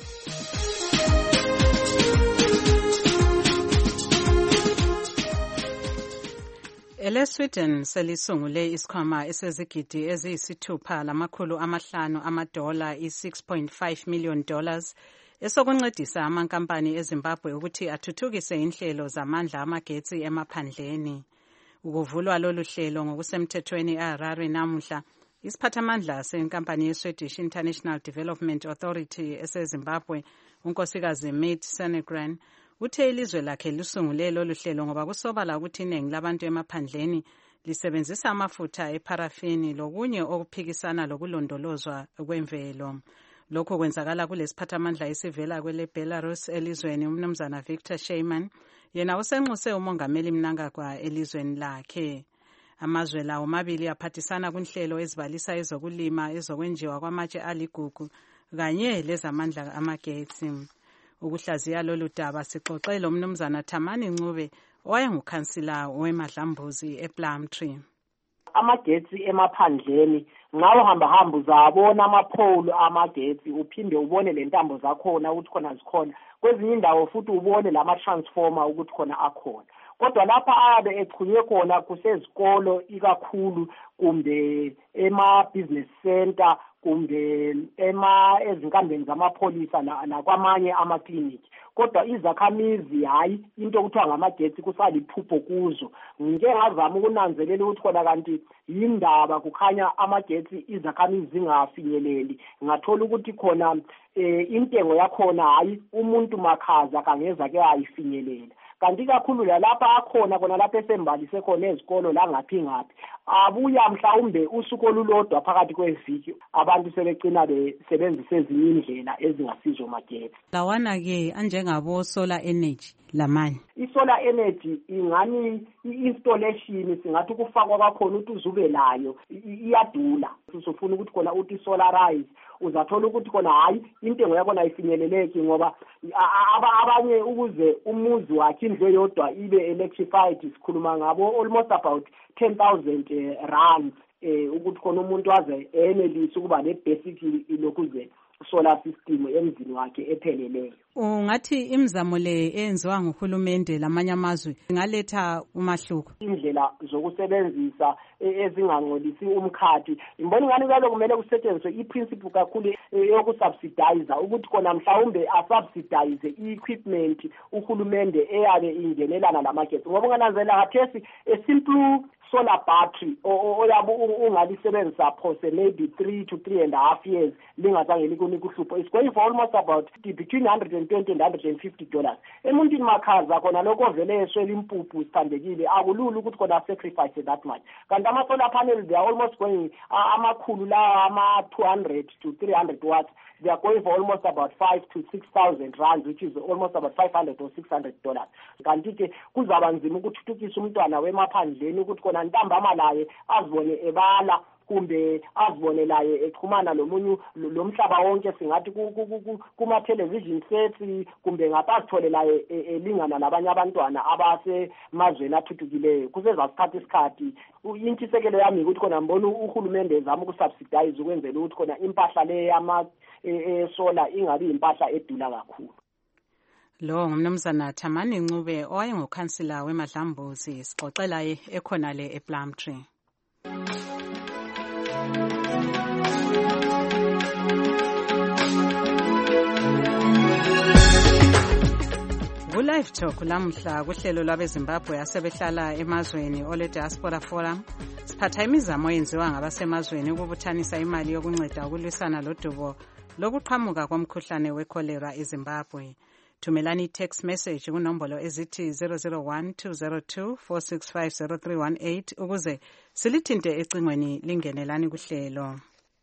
EleSweden selisungule isikhwama esezigidi eziyisithupha lamakhulu amahlanu amadola i-six point five million dollars esokuncedisa amankampani eZimbabwe ukuthi athuthukise inhlelo zamandla amagetsi emaphandleni. Ukuvulwa lolu hlelo ngokusemthethweni eHarare namuhla, isiphathamandla senkampani yeSwedish International Development Authority eseZimbabwe, unkosikazi Made Senegran, uthe ilizwe lakhe lusungule lolu hlelo ngoba kusobala ukuthi iningi labantu emaphandleni lisebenzisa amafutha eparafini lokunye okuphikisana lokulondolozwa kwemvelo. Lokho kwenzakala kulesiphathamandla esivela kwele Belarus elizweni umnumzana Victor Sheyman, yena usenxuse umongameli Mnangagwa elizweni lakhe. Amazwe lawo mabili aphathisana kunhlelo ezibalisa ezokulima ezokwenjiwa kwamatshe aligugu kanye lezamandla amagetsi. Ukuhlaziya lolu daba sixoxe lo mnumzana Thamani Ncube owayengukhansila weMadlambuzi ePlumtree. Amagetsi emaphandleni ngawo hamba hamba uzabona amapole amagetsi uphinde ubone le ntambo zakhona ukuthi khona zikhona kwezinye indawo futhi ubone lama transformer ukuthi khona akhona. Kodwa lapha abe echunywe khona kusezikolo ikakhulu kumbe ema business center kumbe ema ezinkambeni zamapholisa nakwamanye amakliniki. Kodwa izakhamizi hayi into okuthiwa ngamagetsi kusaliphupho kuzo. Ngike ngazama ukunanzelela ukuthi khona kanti yindaba kukhanya amagetsi izakhamizi zingafinyeleli. Ngathola ukuthi khona eh, intengo yakhona hayi umuntu makhaza kangeza ke ayifinyelela. Kanti kakhulu lapha akhona kona lapha esembalise khona ezikolo la ngaphi ngaphi abuya mhlawumbe usuku olulodwa phakathi kweviki abantu sebegcina besebenzisa ezinye indlela ezingasizo magetsi. Lawana ke anjengabo solar energy lamanye i-solar energy ingani i-installation singathi ukufakwa kwakhona ukuthi uzube layo iyadula. Usufuna ukuthi khona uthi solarize uzathola ukuthi khona hayi intengo yakona ayifinyeleleki ngoba abanye ukuze umuzi wakhe indlu yodwa ibe electrified sikhuluma ngabo almost about ten thousand rand eh ukuthi khona umuntu waze enelise ukuba ne basic lokuze solar system emzini wakhe epheleleyo. Ungathi imizamo le enziwa nguhulumende lamanye amazwe ingaletha umahluko. Indlela zokusebenzisa ezingangcolisi umkhathi imboni ngani kalo kumele kusetshenziswe iprinciple kakhulu yokusubsidize ukuthi khona mhlawumbe asubsidize i-equipment uhulumende eyabe ingenelana lamagetsi ngoba ngananzela khathesi a simple solar battery oyabe ungalisebenzisa phose maybe three to three and a half years lingazange likunika uhlupho is going for almost about between one hundred twenty and one hundred fifty dollars. Emuntwini makhaza khona lokho vele eswela impuphu sithandekile akulula ukuthi khona sacrifice that much. Kanti ama solar panels they are almost going amakhulu la ama two hundred to three hundred watts. They are going for almost about five to six thousand rand, which is almost about five hundred or six hundred dollars. Kanti ke kuzaba nzima ukuthuthukisa umntwana wemaphandleni ukuthi khona ntambama laye azibone ebala kumbe azibone laye exhumana lomunye lomhlaba wonke singathi kuma television sets kumbe ngapasithole laye elingana labanye abantwana abase mazweni athuthukileyo kuseza isikhathi isikhathi. Intshisekelo yami ukuthi khona mbona uhulumende ezama ukusubsidize ukwenzela ukuthi khona impahla le yama solar ingabi impahla edula kakhulu. Lo ngumnumzana Thamani Ncube owayengukhansila weMadlambuzi sixoxela ekhona le ePlumtree. Ku-Live Talk lamhla kuhlelo lwabeZimbabwe asebehlala emazweni ole Diaspora Forum siphatha imizamo eyenziwa ngabasemazweni ukubuthanisa imali yokunceda ukulwisana lodubo lokuqhamuka komkhuhlane wecholera eZimbabwe. Thumelani i-text message kunombolo ezithi zero zero one two zero two four six five zero three one eight ukuze silithinte ecingweni lingenelani kuhlelo.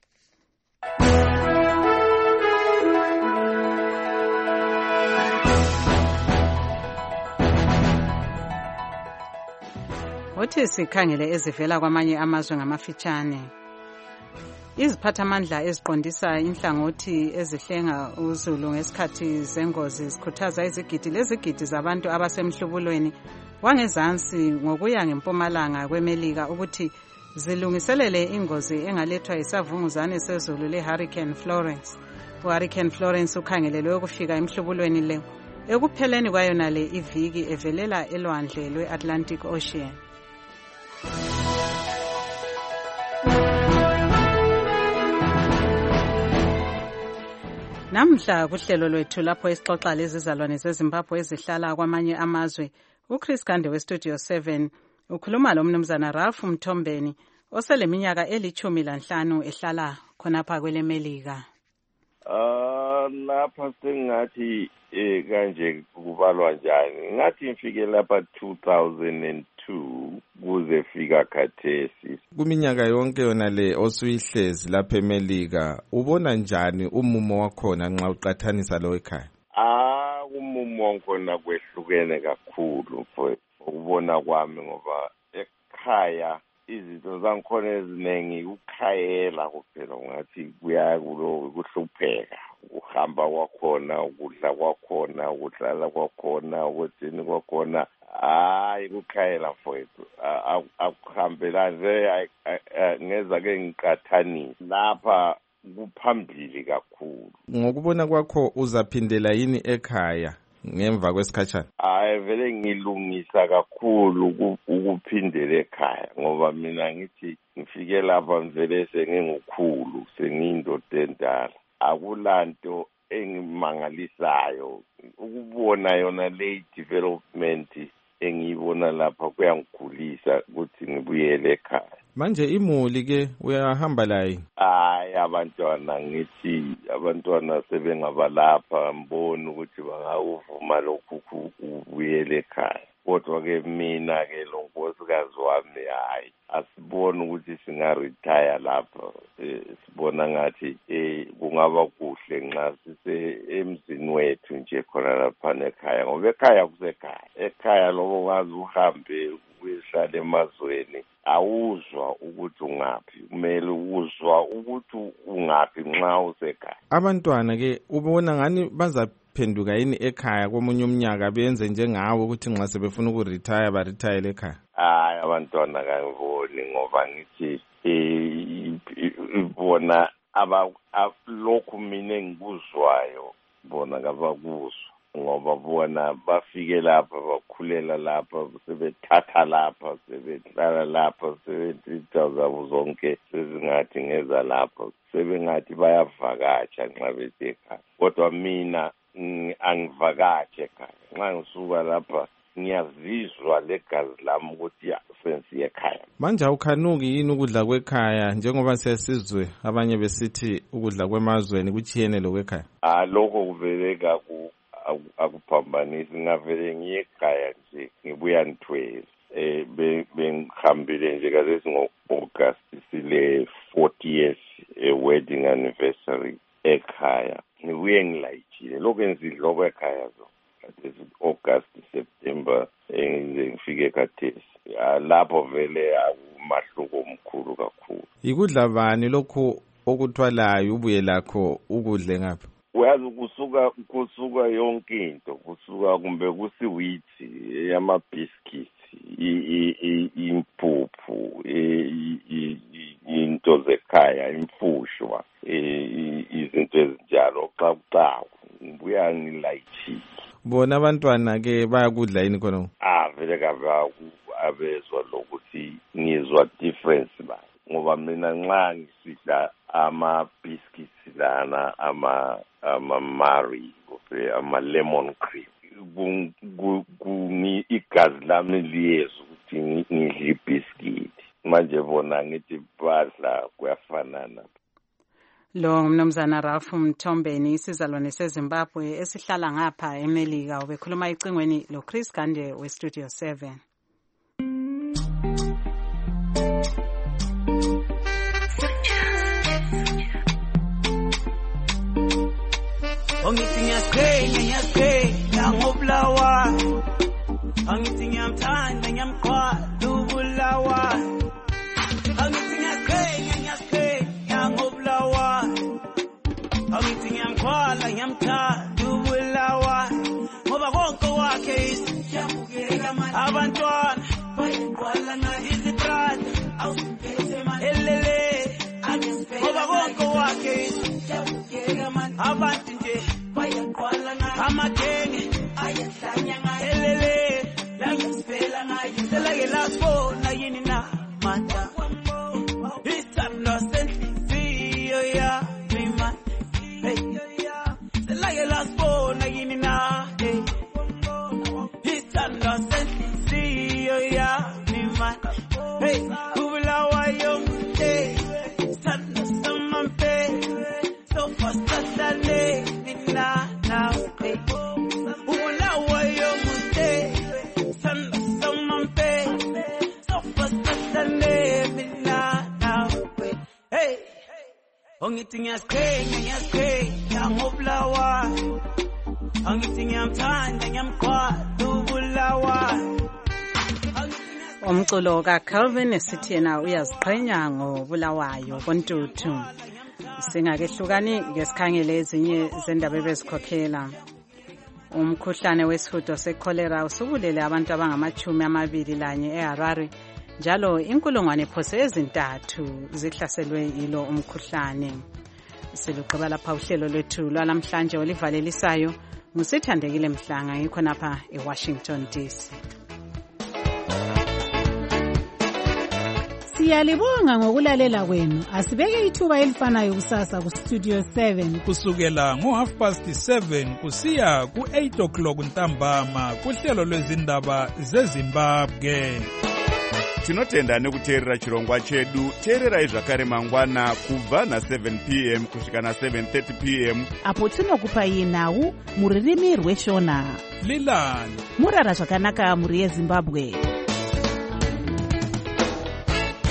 Othi sikhangele ezivela kwamanye amazwe ngamafitshane. Iziphathamandla eziqondisa inhlangothi ezihlenga uzulu ngesikhathi zengozi zikhuthaza izigidi lezigidi zabantu abasemhlubulweni wangezansi ngokuya ngempumalanga kweMelika ukuthi zilungiselele ingozi engalethwa isavunguzane sezulu leHurricane Florence. uHurricane Florence ukhangelelwe ukufika emhlubulweni le ekupheleni kwayona le iviki evelela elwandle lwe-Atlantic Ocean. Namhla kuhlelo lwethu lapho esixoxa lezizalwane zeZimbabwe ezihlala kwamanye amazwe, uChris Gande weStudio seven ukhuluma lo mnumzana Ralph Mthombeni oseleminyaka elithumi lanhlanu ehlala khonapha kweleMelika. Ah lapha sengathi eh kanje kubalwa njani ngathi ngifike lapha two thousand two kuze fika khathesi. Kuminyaka yonke yona le osuyihlezi lapha eMelika ubona njani umumo wakhona nxa uqathanisa lo ekhaya? Ah umumo wakhona kwehlukene kakhulu for ukubona kwami ngoba ekhaya izinto zangikhona eziningi ukukhayela kuphela ungathi kuya kulo kuhlupheka ukuhamba kwakhona ukudla kwakhona ukuhlala kwakhona ukuthini kwakhona hayi kukhayela mfowethu akuhambela nje ngeza ke ngiqathanisa lapha kuphambili kakhulu. Ngokubona kwakho uzaphindela yini ekhaya ngemva kwesikhatshana? Hayi vele ngilungisa kakhulu ukuphindela ekhaya ngoba mina ngithi ngifike lapha mvele sengingukhulu sengiyindoda endala akulanto engimangalisayo ukubona yona le development engiyibona lapha kuyangikhulisa ukuthi ngibuyele ekhaya. Manje imuli ke uyahamba la yini? Hayi abantwana ngithi abantwana sebengabalapha mbona ukuthi bangawuvuma lokhu ubuyele ekhaya. Kodwa ke mina ke lo nkosikazi wami hayi asibona ukuthi singaretire lapha sibona ngathi eh kungaba kuhle nxa sise emzini wethu nje khona lapha ekhaya ngoba ekhaya kusekhaya ekhaya lokho ngazi uhambe uyehlala emazweni awuzwa ukuthi ungaphi kumele uzwa ukuthi ungaphi nxa usekhaya. Abantwana ke ubona ngani bazaphenduka yini ekhaya komunye umnyaka benze njengawe ukuthi nxa sebefuna ukuretire ba retire ekhaya? Hayi abantwana kangiboni ngoba ngithi eh bona aba lokhu mina engikuzwayo bona kabakuzwa ngoba bona bafike lapha bakhulela lapha sebethatha lapha sebehlala lapha sebetitha zabo zonke sezingathi ngeza lapha sebengathi bayavakatsha nxa bethe ekhaya. Kodwa mina angivakatshe ekhaya nxa ngisuka lapha ngiyazizwa legazi lami ukuthi sensiye ekhaya. Manje awukhanuki yini ukudla kwekhaya njengoba siyasizwe abanye besithi ukudla kwemazweni kuchiyene lokwekhaya? Ah lokho kuveleka ku akuphambanisi ngavele ngiye ekhaya nje ngibuya nithwele eh bengihambile nje kalesi ngo-August sile forty years wedding anniversary ekhaya ngibuye ngilayitshile lokho enzidloko ekhaya zo kathesi August September engize ngifike kathesi lapho vele akumahluko omkhulu kakhulu. Ikudla bani lokho okuthwalayo ubuye lakho ukudle ngapha? Uyazi kusuka kusuka yonke into kusuka kumbe kusiwithi yamabhiskiti impuphu into zekhaya imfushwa izinto ezinjalo xa kucawa ngibuya ngilayitshile. Bona abantwana ke bayakudla yini khona? Ah vele abezwa lokuthi ngizwa difference ba ngoba mina nxa ngisidla ama-biscuits lana ama ama-Marie ama-lemon cream kungi igazi lami liyeza ukuthi ngidle ibhiskiti manje bona ngithi badla kuyafanana. Lo ngumnumzana Rafu Mthombeni isizalwane seZimbabwe esihlala ngapha eMelika ubekhuluma icingweni lo Chris Gande we Studio seven. Angithi ngiyaqhenya ngiyaqhenya ngobulawa angithi ngiyamthanda ngiyamqhwala ubulawa angithi ngiyaqhenya ngiyaqhenya ngobulawa angithi ngiyamqhwala ngiyamthanda ubulawa ngoba konke wakhe isiyabukeka abantwana bayiqhwala naye izitrata awusiphethe manje elele ngoba konke wakhe isiyabukeka abantu nje bayaqhwala ngaye amagenge ayahlanya ngaye elele langisifela ngaye selake lasibona yini na mata isithando senhliziyo yami ma selake lasibona yini na isithando senhliziyo yami ma kubulawa yonke isithando samampe so faster than na na ubulawa yonke sanda samampe so faster than na na hey ongithi ngiyaqhenya ngiyaqhenya ngobulawa angithi ngiyamthanda ngiyamqhwala ubulawa Umculo kaCalvin esithi yena uyaziqhenya ngobulawayo kontuthu. Singakehlukani ngesikhangele ezinye zendaba ebezikhokhela. Umkhuhlane wesihudo secholera usubulele abantu abangamachumi amabili lanye eHarare. Njalo inkulungwane phose ezintathu zihlaselwe yilo umkhuhlane. Siluqaba lapha uhlelo lwethu lwalamhlanje olivalelisayo ngusithandekile Mhlanga ngikho napha eWashington D C. Siyalibonga ngokulalela kwenu. Asibeke ithuba elifanayo kusasa ku Studio seven kusukela ngo half past seven kusiya ku eight o'clock ntambama kuhlelo lwezindaba zeZimbabwe. Tinotenda nekuteerera chirongwa chedu. Teererai zvakare mangwana kubva na seven p m kusvika na seven thirty p m apo tinokupai nhau muririmi rweshona. Lilani murara zvakanaka muri yeZimbabwe.